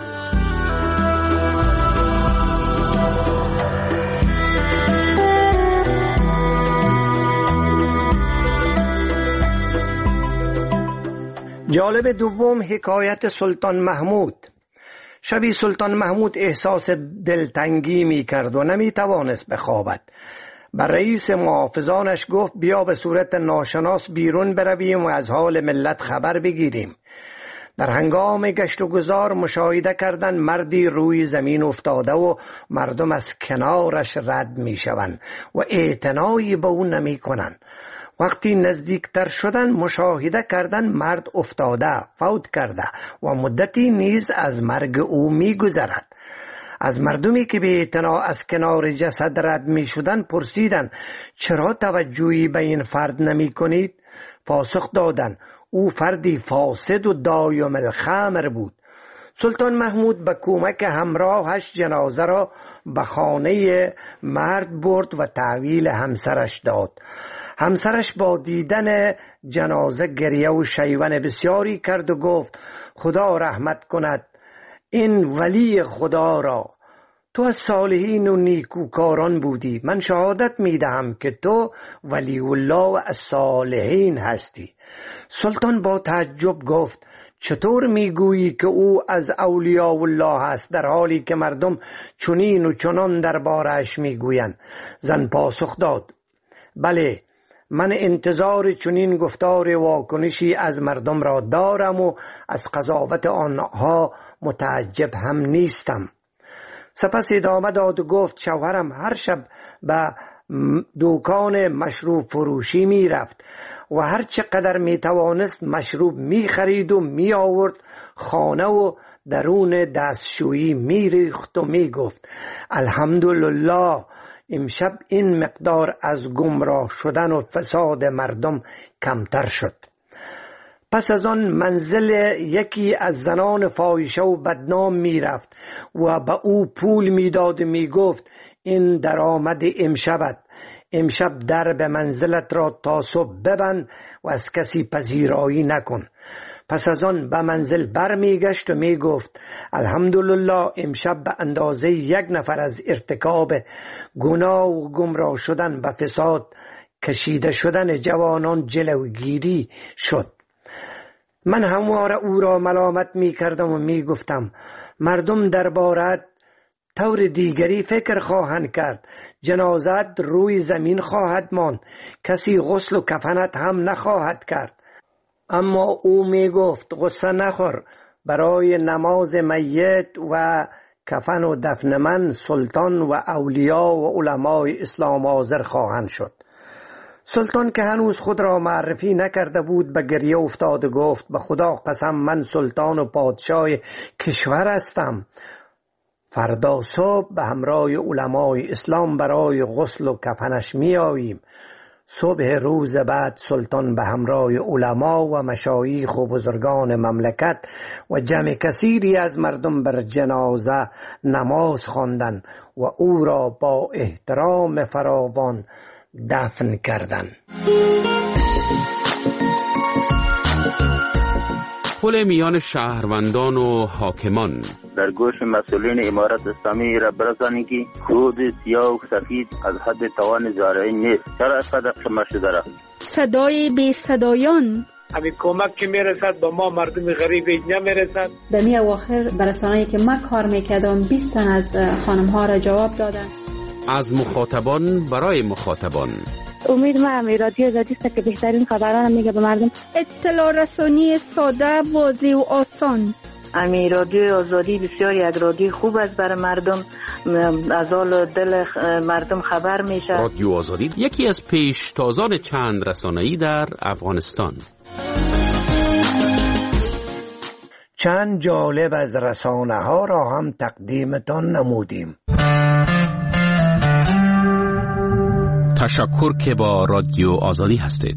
جالب دوم حکایت سلطان محمود. شبی سلطان محمود احساس دلتنگی می کرد و نمی توانست بخوابد. بر رئیس محافظانش گفت بیا به صورت ناشناس بیرون برویم و از حال ملت خبر بگیریم. در هنگام گشت و گذار مشاهده کردند مردی روی زمین افتاده و مردم از کنارش رد می شوند و اعتنایی به او نمی کنند. وقتی نزدیکتر شدن مشاهده کردن مرد افتاده، فوت کرده و مدتی نیز از مرگ او می گذرد. از مردمی که به اعتنا از کنار جسد رد می شدن پرسیدند چرا توجهی به این فرد نمی کنید؟ پاسخ دادند او فردی فاسد و دایم الخمر بود. سلطان محمود به کمک همراهش جنازه را به خانه مرد برد و تحویل همسرش داد. همسرش با دیدن جنازه گریه و شیون بسیاری کرد و گفت خدا رحمت کند این ولی خدا را. تو از صالحین و نیکوکاران بودی. من شهادت می دهم که تو ولی الله و از صالحین هستی. سلطان با تعجب گفت چطور میگویی که او از اولیاء الله است در حالی که مردم چنین و چنان دربارش میگویند؟ زن پاسخ داد بله، من انتظار چنین گفتار واکنشی از مردم را دارم و از قضاوت آنها متعجب هم نیستم. سپس ادامه داد و گفت شوهرم هر شب به دکان مشروب فروشی می رفت و هر چقدر می توانست مشروب می خرید و می آورد خانه و درون دستشویی می ریخت و می گفت الحمدلله امشب این مقدار از گمراه شدن و فساد مردم کمتر شد. پس از آن منزل یکی از زنان فاحشه و بدنام می رفت و به او پول می داد و می گفت این درآمد امشبت، امشب در به منزلت را تا صبح ببند و از کسی پذیرایی نکن. پس از آن به منزل بر می گشت و می گفت الحمدلله امشب به اندازه یک نفر از ارتکاب گناه و گمراه شدن به فساد کشیده شدن جوانان جلوگیری شد. من همواره او را ملامت می کردم و می گفتم مردم دربارت طور دیگری فکر خواهند کرد، جنازت روی زمین خواهد ماند، کسی غسل و کفنت هم نخواهد کرد. اما او می گفت غصه نخور، برای نماز میت و کفن و دفن من سلطان و اولیاء و علمای اسلام حاضر خواهند شد. سلطان که هنوز خود را معرفی نکرده بود به گریه افتاد و گفت به خدا قسم من سلطان و پادشاه کشور هستم. فردا صبح به همراه علمای اسلام برای غسل و کفنش می آییم. صبح روز بعد سلطان به همراه علما و مشایخ و بزرگان مملکت و جمع کثیری از مردم بر جنازه نماز خواندند و او را با احترام فراوان دفن کردند. پل میان شهروندان و حاکمان. در گوش مسئولین امارت اسلامی را برسانید که خود سیاه و سفید از حد توان زارعی نیست. چرا اینقدر قمه شده را؟ صدای بی صدایان. همین کمک که میرسد با ما مردم غریب اینجا میرسد. در می اواخر برسانه‌ای که من کار میکردم 20 تن از خانم ها را جواب دادن. از مخاطبان برای مخاطبان. امید من رادیو آزادی است که بهترین خبران میگه به مردم. اطلاع رسانی ساده، واضح و آسان. رادیو آزادی بسیار یک رادیو خوب است برای مردم، از حال دل مردم خبر میشه. رادیو آزادی یکی از پیشتازان چند رسانه‌ای در افغانستان. چند جالب از رسانه ها را هم تقدیمتان نمودیم. تشکر که با رادیو آزادی هستید.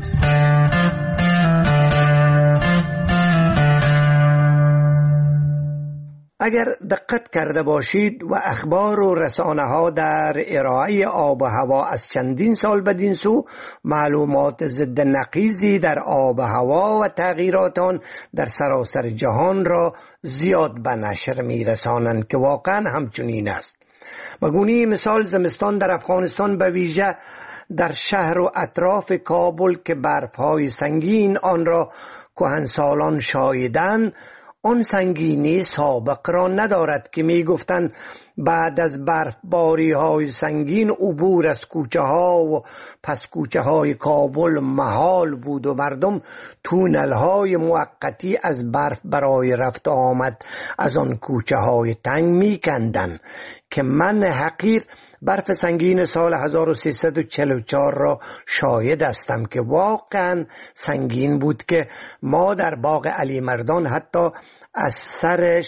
اگر دقت کرده باشید و اخبار و رسانه ها در ارائه آب و هوا از چندین سال بدین سو معلومات ضد نقیضی در آب و هوا و تغییرات آن در سراسر جهان را زیاد به نشر می رسانند که واقعا همچنین است. بگونه مثال زمستان در افغانستان به ویژه در شهر و اطراف کابل که برف‌های سنگین آن را کهنسالان شایدند، آن سنگینی سابق را ندارد که می گفتند بعد از برفباری های سنگین عبور از کوچه ها و پس کوچه های کابل محال بود و مردم تونل های موقتی از برف برای رفت آمد از آن کوچه های تنگ می کندند که من حقیر برف سنگین سال 1344 را شاهد هستم که واقعا سنگین بود که ما در باغ علی مردان حتی از سر شب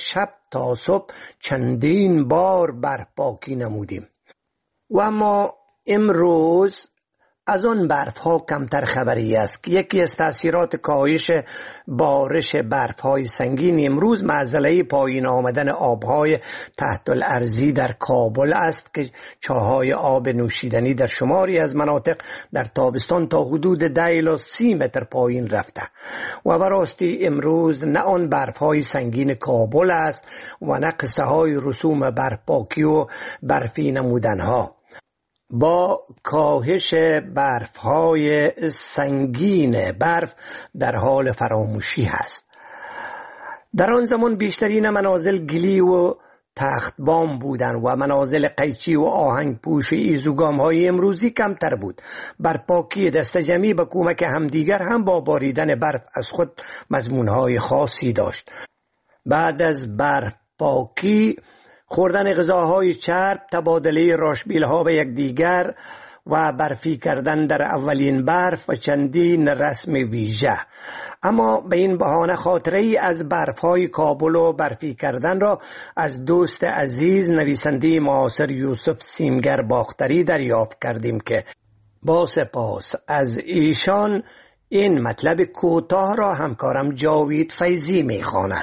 تا صبح چندین بار برف پاکی نمودیم و اما امروز از آن برف ها کمتر خبری است که یکی از تأثیرات کاهش بارش برف های سنگین امروز معضله پایین آمدن آبهای تحت الارضی در کابل است که چاهای آب نوشیدنی در شماری از مناطق در تابستان تا حدود 10 الی 30 متر پایین رفته و براستی امروز نه آن برف های سنگین کابل است و نه قصه های رسوم برف پاکی و برفی نمودن ها. با کاهش برف‌های سنگین برف در حال فراموشی هست. در آن زمان بیشترین منازل گلی و تخت بام بودند و منازل قیچی و آهنگ پوش ایزوگام های امروزی کمتر بود. برپاکی دست جمعی به کمک همدیگر هم با باریدن برف از خود مضمونهای خاصی داشت. بعد از برپاکی خوردن غذاهای چرب، تبادله راشبیل‌ها به یکدیگر و برفی کردن در اولین برف و چندین رسم ویژه. اما به این بهانه خاطره‌ای از برف‌های کابل و برفی کردن را از دوست عزیز نویسنده معاصر یوسف سیمگر باختری دریافت کردیم که با سپاس از ایشان این مطلب کوتاه را همکارم جاوید فیضی می‌خواند.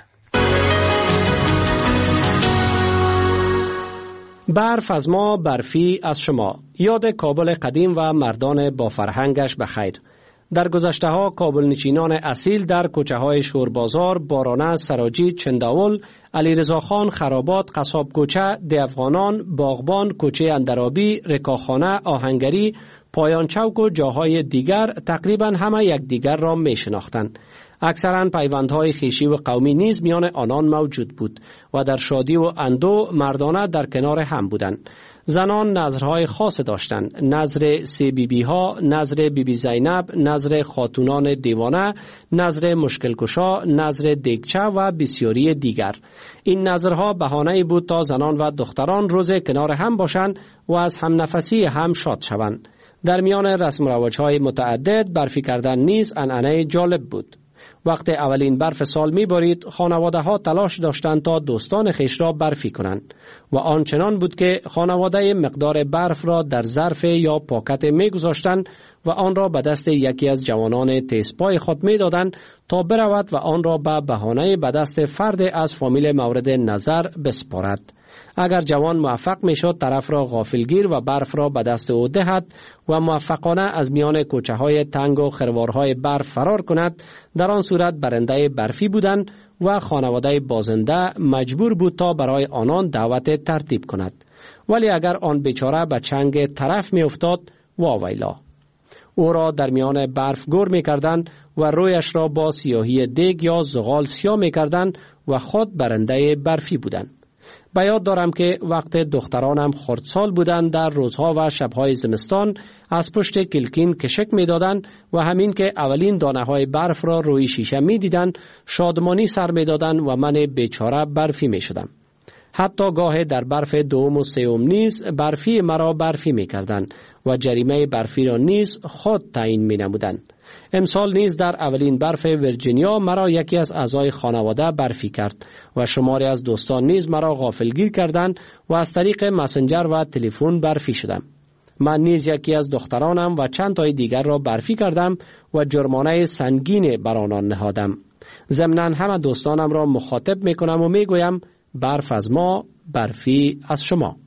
برف از ما، برفی از شما. یاد کابل قدیم و مردان با فرهنگش بخیر. در گذشته ها کابل نشینان اصیل در کوچه های شوربازار، بارانه، سراجی، چنداول، علیرضا خان، خرابات، قصاب کوچه، دیوخانان، باغبان، کوچه اندرابی، رکاخانه، آهنگری، پایان چوک و جاهای دیگر تقریبا همه یکدیگر را می شناختند. اکثرا پیوندهای خویشی و قومی نیز میان آنان موجود بود و در شادی و اندو مردانه در کنار هم بودند. زنان نظرهای خاص داشتند، نظر 3 بیبی ها، نظر بیبی زینب، نظر خاتونان دیوانه، نظر مشکل کشا، نظر دیگچه و بسیاری دیگر. این نظرها بهانه‌ای بود تا زنان و دختران روز کنار هم باشند و از هم نفسی هم شاد شوند. در میان رسم و رواج‌های متعدد برفی کردن نیز عنعنه جالب بود. وقت اولین برف سال می‌بارید، خانواده‌ها تلاش داشتند تا دوستان خویش را برفی کنند و آنچنان بود که خانواده مقدار برف را در ظرف یا پاکت می‌گذاشتند و آن را به دست یکی از جوانان تیزپای خود می‌دادند تا برود و آن را به بهانه به دست فرد از فامیل مورد نظر بسپارد. اگر جوان موفق میشد طرف را غافلگیر و برف را به دست او دهد و موفقانه از میان کوچه های تنگ و خروارهای برف فرار کند، در آن صورت برنده برفی بودند و خانواده بازنده مجبور بود تا برای آنان دعوت ترتیب کند. ولی اگر آن بیچاره به چنگ طرف می افتاد، واویلا. او را در میان برف گور می کردند و رویش را با سیاهی دیگ یا زغال سیاه می کردند و خود برنده برفی بودند. به یاد دارم که وقت دخترانم خردسال بودند در روزها و شبهای زمستان از پشت کلکین کشک می دادند و همین که اولین دانه های برف را روی شیشه می دیدند شادمانی سر می دادند و من بیچاره برفی می شدم. حتی گاه در برف دوم و سوم نیز برفی مرا برفی می کردند و جریمه برفی را نیز خود تعیین می نمودند. امسال نیز در اولین برف ویرجینیا مرا یکی از اعضای خانواده برفی کرد و شماری از دوستان نیز مرا غافلگیر کردند و از طریق مسنجر و تلفن برفی شدم. من نیز یکی از دخترانم و چند تای دیگر را برفی کردم و جرمانه سنگین بر آنان نهادم. ضمناً همه دوستانم را مخاطب میکنم و میگویم برف از ما، برفی از شما.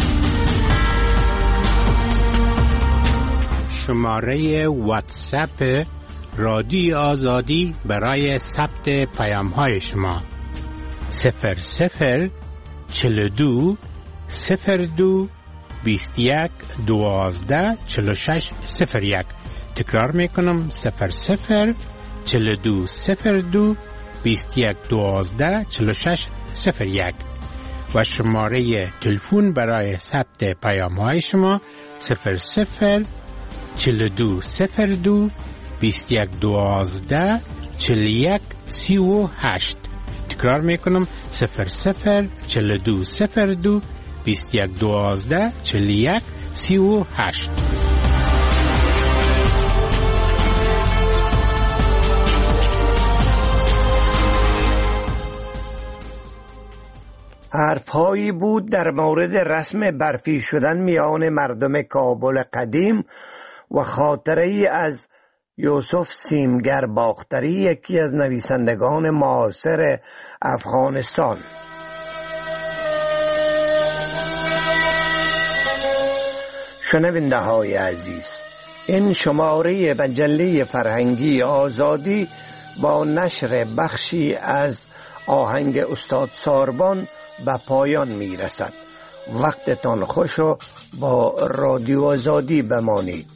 شماره واتساپ رادیو آزادی برای ثبت پیام های شما 00 42 02 21 12 46 01. تکرار میکنم 00 42 02 21 12 46 01 و شماره تلفن برای ثبت پیام های شما 00 42 02 21 12 41 38. تکرار میکنم 00 42 02 21 12 41 38. حرفهایی بود در مورد رسم برفی شدن میان مردم کابل قدیم و خاطره‌ای از یوسف سیمگر باختری، یکی از نویسندگان معاصر افغانستان. شنونده های عزیز، این شماره مجله فرهنگی آزادی با نشر بخشی از آهنگ استاد ساربان به پایان می رسد. وقتتان خوش و با رادیو آزادی بمانید.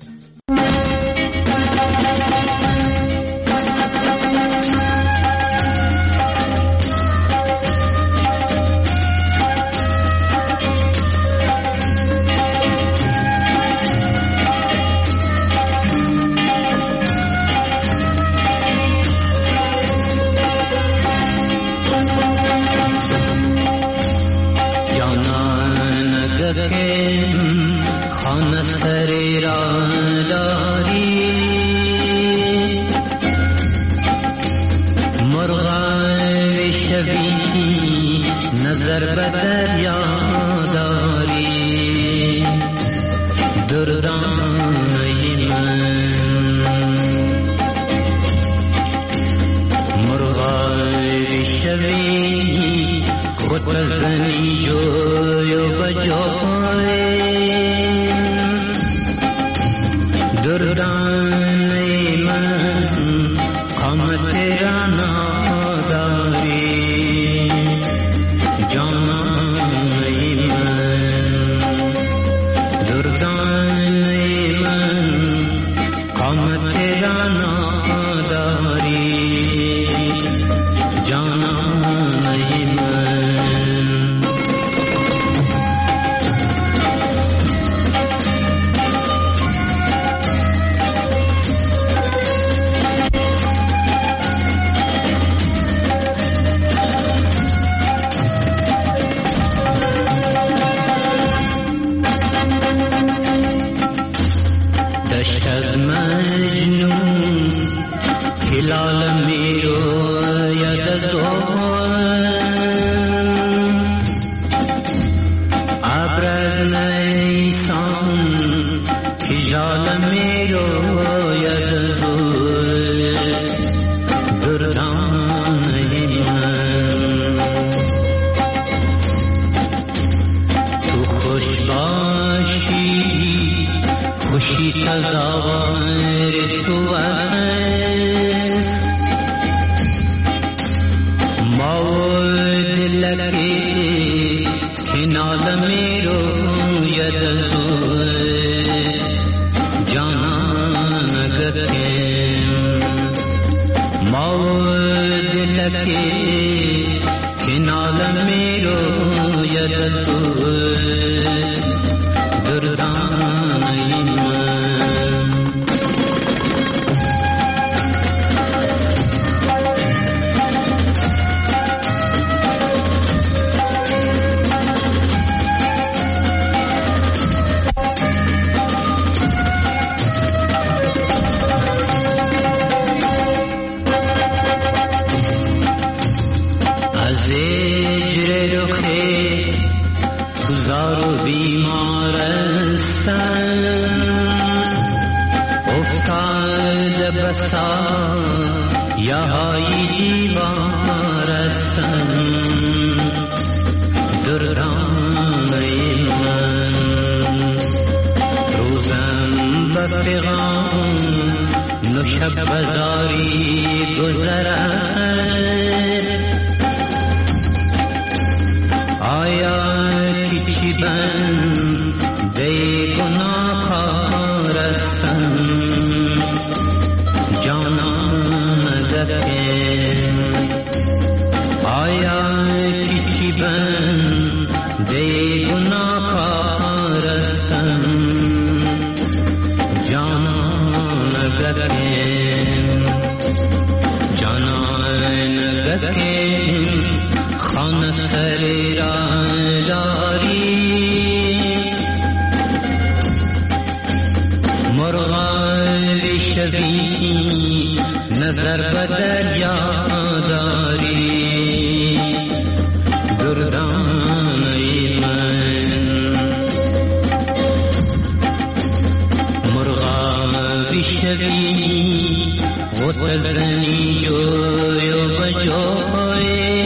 نظر به دریا داری دردان بشوی غسل زنی جوی و بجای